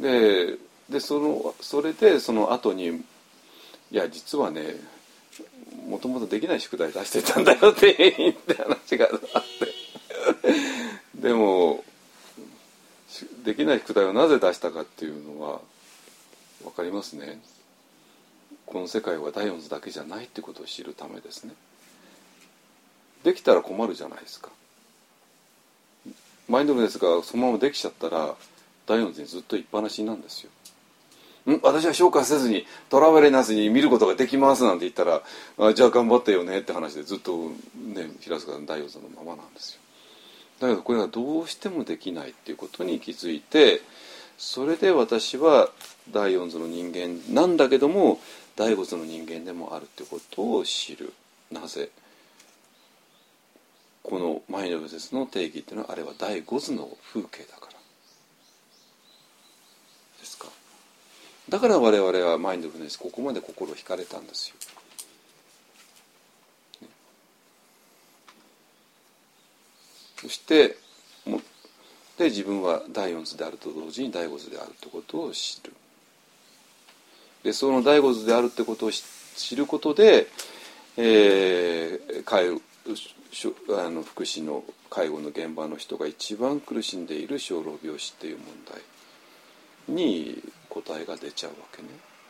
ね、でそれでその後にいや実はねもともとできない宿題出してたんだよって話があってでもできない宿題をなぜ出したかっていうのは分かりますね。この世界は第四図だけじゃないってことを知るためですね。できたら困るじゃないですか。マインドフルネスがそのままできちゃったら第四図にずっといっぱなしなんですよ。私は消化せずにとらわれなしに見ることができますなんて言ったらじゃあ頑張ってよねって話でずっとね平塚さん第四図のままなんですよ。だけどこれがどうしてもできないっていうことに気づいてそれで私は第四図の人間なんだけども第五図の人間でもあるってことを知る。なぜこのマインドフルネスの定義っていうのはあれは第五図の風景だからですか。だから我々はマインドフルネスここまで心惹かれたんですよ、ね、そしてで自分は第四図であると同時に第五図であるということを知る。でその第五図であるってことを知ることで、福祉の介護の現場の人が一番苦しんでいる生老病死っていう問題に答えが出ちゃうわけね。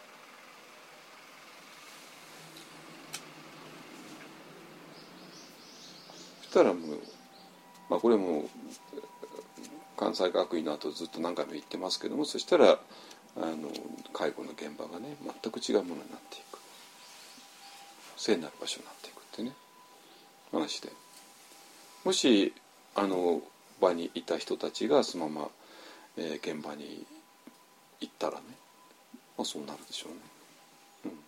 そしたらもう、これも関西学院の後ずっと何回も言ってますけどもそしたら介護の現場がね全く違うものになっていく聖なる場所になっていくってね話でもし場にいた人たちがそのまま、現場に行ったらね、そうなるでしょうね、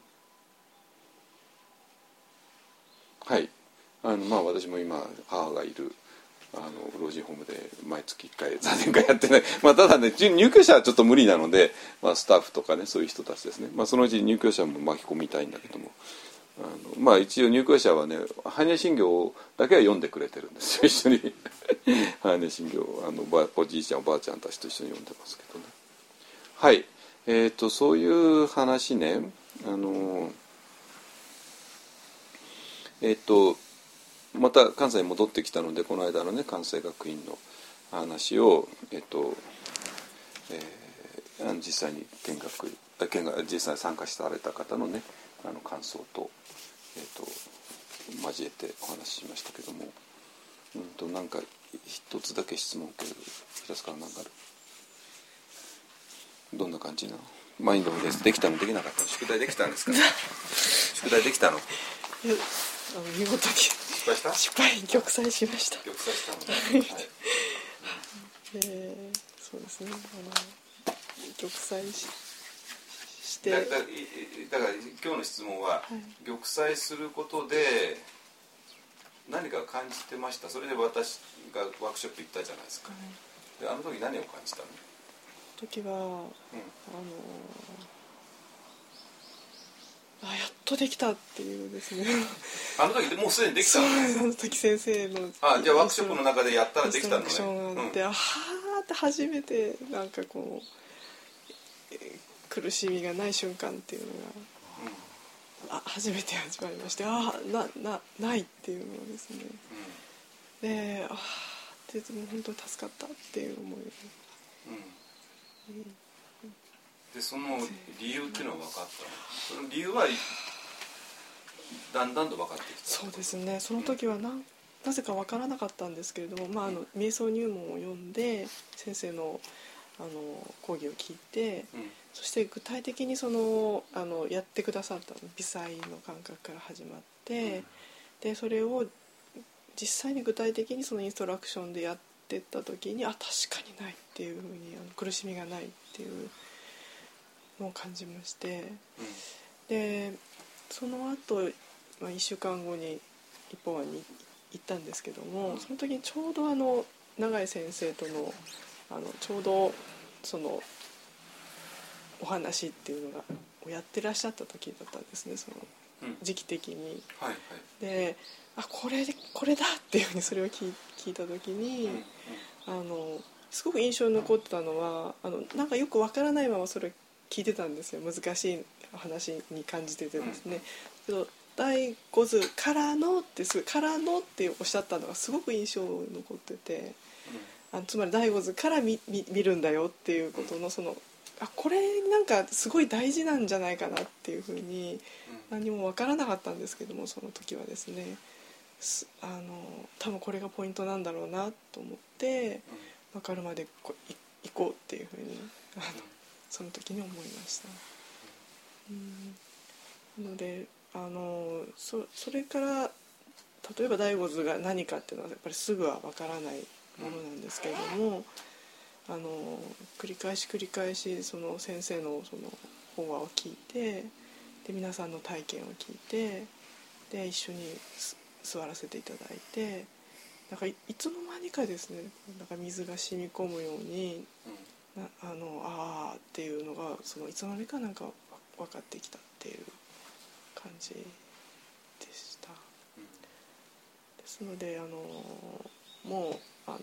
はい私も今母がいる老人ホームで毎月1回3年間やってないただね入居者はちょっと無理なので、スタッフとかねそういう人たちですね、そのうち入居者も巻き込みたいんだけども一応入居者はね般若心経だけは読んでくれてるんですよ一緒に般若心経おじいちゃんおばあちゃんたちと一緒に読んでますけどね。はいそういう話ねまた関西に戻ってきたのでこの間のね関西学院の話を実際に実際に参加された方のね感想と交えてお話ししましたけどもなんか一つだけ質問けど平塚さん何かある？どんな感じなの？マインドフルネスできたのできなかったの？宿題できたんですか？宿題できたの？ 見事に失敗玉砕しました。 玉砕したの、はいそうですね玉砕してだから今日の質問は、玉砕することで何か感じてました？それで私がワークショップ行ったじゃないですか、であの時何を感じたの？ 時は、やっとできたっていうですねあの時もうすでにできたの？ あの時先生のじゃあワークショップの中でやったらできたのね。 インストラクションがあって、 って初めてなんかこう苦しみがない瞬間っていうのが、初めて味わいまして、ないっていうのをですね、でってもう本当に助かったっていう思いで、 でその理由っていうのは分かったの？その理由はだんだんと分かってきた？ そうですね、その時はなぜか分からなかったんですけれども、瞑想入門を読んで先生の講義を聞いて、そして具体的にやってくださった微細の感覚から始まって、でそれを実際に具体的にそのインストラクションでやってった時に確かにないっていうふうに苦しみがないっていうのを感じまして、でその後、1週間後に一本案に行ったんですけども、その時にちょうど永井先生とのちょうどそのお話っていうのをやってらっしゃった時だったんですね、その時期的に。でこれだっていうふうにそれを聞いた時に、すごく印象に残ってたのはなんかよくわからないままそれ聞いてたんですよ。難しい話に感じててですね、けど第5図からのってからのっておっしゃったのがすごく印象に残ってて、つまり第5図から見るんだよっていうことのこれなんかすごい大事なんじゃないかなっていうふうに何も分からなかったんですけども、その時はですね、多分これがポイントなんだろうなと思って、分かるまで行こうっていうふうにその時に思いました。なのでそれから例えば第5図が何かっていうのはやっぱりすぐは分からないものなんですけれども、繰り返しその先生のその法話を聞いて、で皆さんの体験を聞いて、で一緒に座らせていただいて、なんかいつの間にかですね、なんか水が染み込むように、っていうのがいつの間にかなんか分かってきたっていう感じでした。ですのでも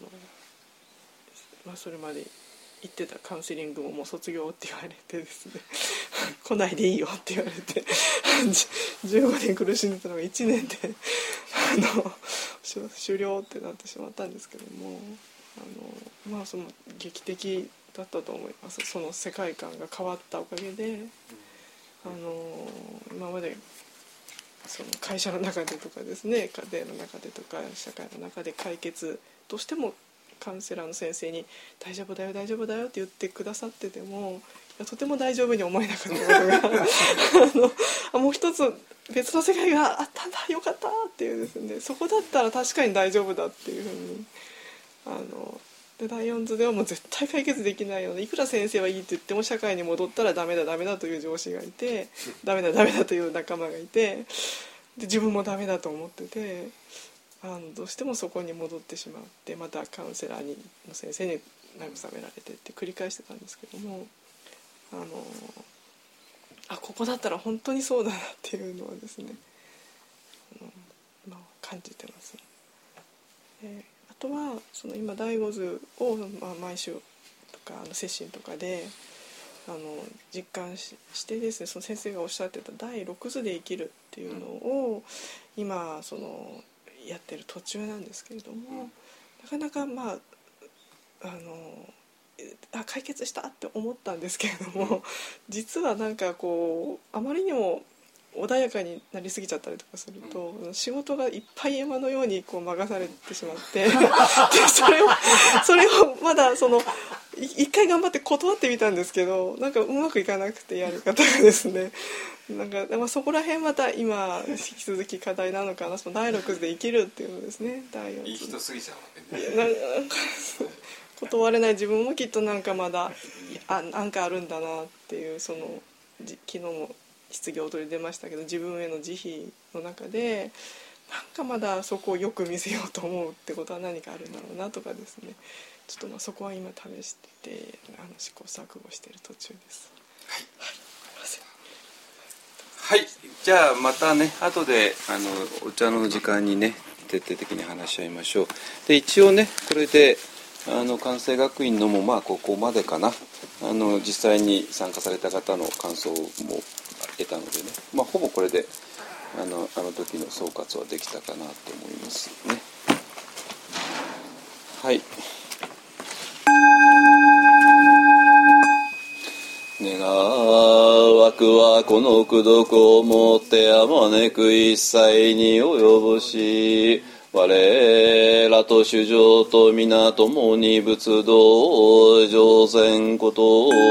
うそれまで行ってたカウンセリングももう卒業って言われてですね来ないでいいよって言われて15年苦しんでたのが1年で終了ってなってしまったんですけども、その劇的だったと思います。その世界観が変わったおかげで、今までその会社の中でとかですね、家庭の中でとか社会の中で解決としてもカウンセラーの先生に大丈夫だよ大丈夫だよって言ってくださってても、とても大丈夫に思えなかったことがもう一つ別の世界があったんだ、よかったっていうですね、そこだったら確かに大丈夫だっていうふうにで第4図ではもう絶対解決できないよね、いくら先生はいいって言っても社会に戻ったらダメだという上司がいて、ダメだという仲間がいて、で自分もダメだと思ってて、どうしてもそこに戻ってしまって、またカウンセラーの先生に慰められてって繰り返してたんですけども、ここだったら本当にそうだなっていうのはですね、感じてます。あとは今第5図を、毎週とかセッションとかで実感してですね、その先生がおっしゃってた第6図で生きるっていうのを今やってる途中なんですけれども、なかなか解決したって思ったんですけれども、実はなんかあまりにも穏やかになりすぎちゃったりとかすると、仕事がいっぱい山のように任されてしまってでそれをまだ一回頑張って断ってみたんですけど、なんかうまくいかなくて、やり方がですね、なんかそこら辺また今引き続き課題なのかな、第6図で生きるっていうのですね。第4図いい人すぎちゃうわけね。なんか断れない自分もきっとなんかまだなんかあるんだなっていう、昨日も質疑応答で出ましたけど、自分への慈悲の中でなんかまだそこをよく見せようと思うってことは何かあるんだろうなとかですね、ちょっとそこは今試してて試行錯誤している途中です。 はい、じゃあまたね、後でお茶の時間にね徹底的に話し合いましょう。で一応ね、これで関西学院のもまあここまでかな。実際に参加された方の感想も得たのでね、まあ、ほぼこれであの時の総括はできたかなと思いますね。はい。願わくはこの功徳をもってあまねく一切に及ぼし、我らと主上と皆共に仏道を上善ことを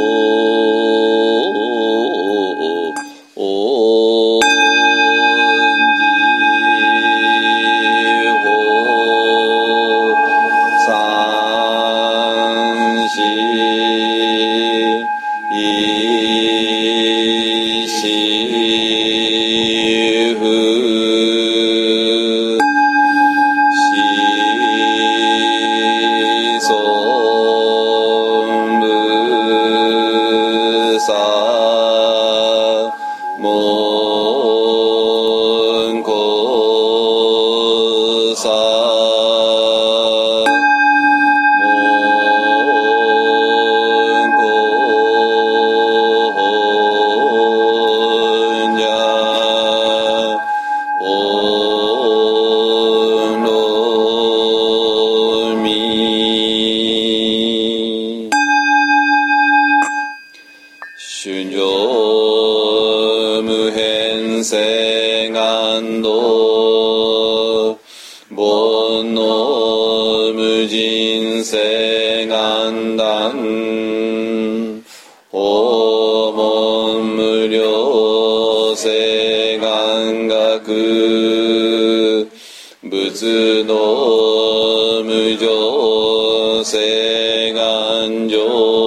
仏の無常誓願上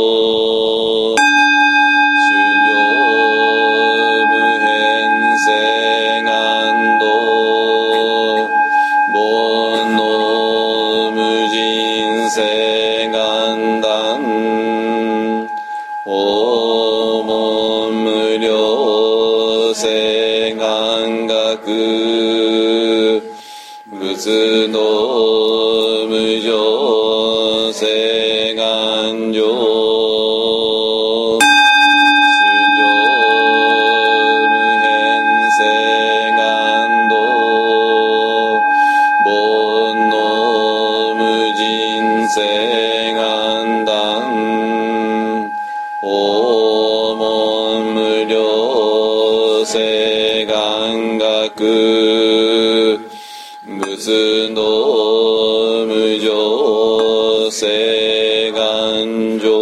仏の無常誓願上仏の無常誓願上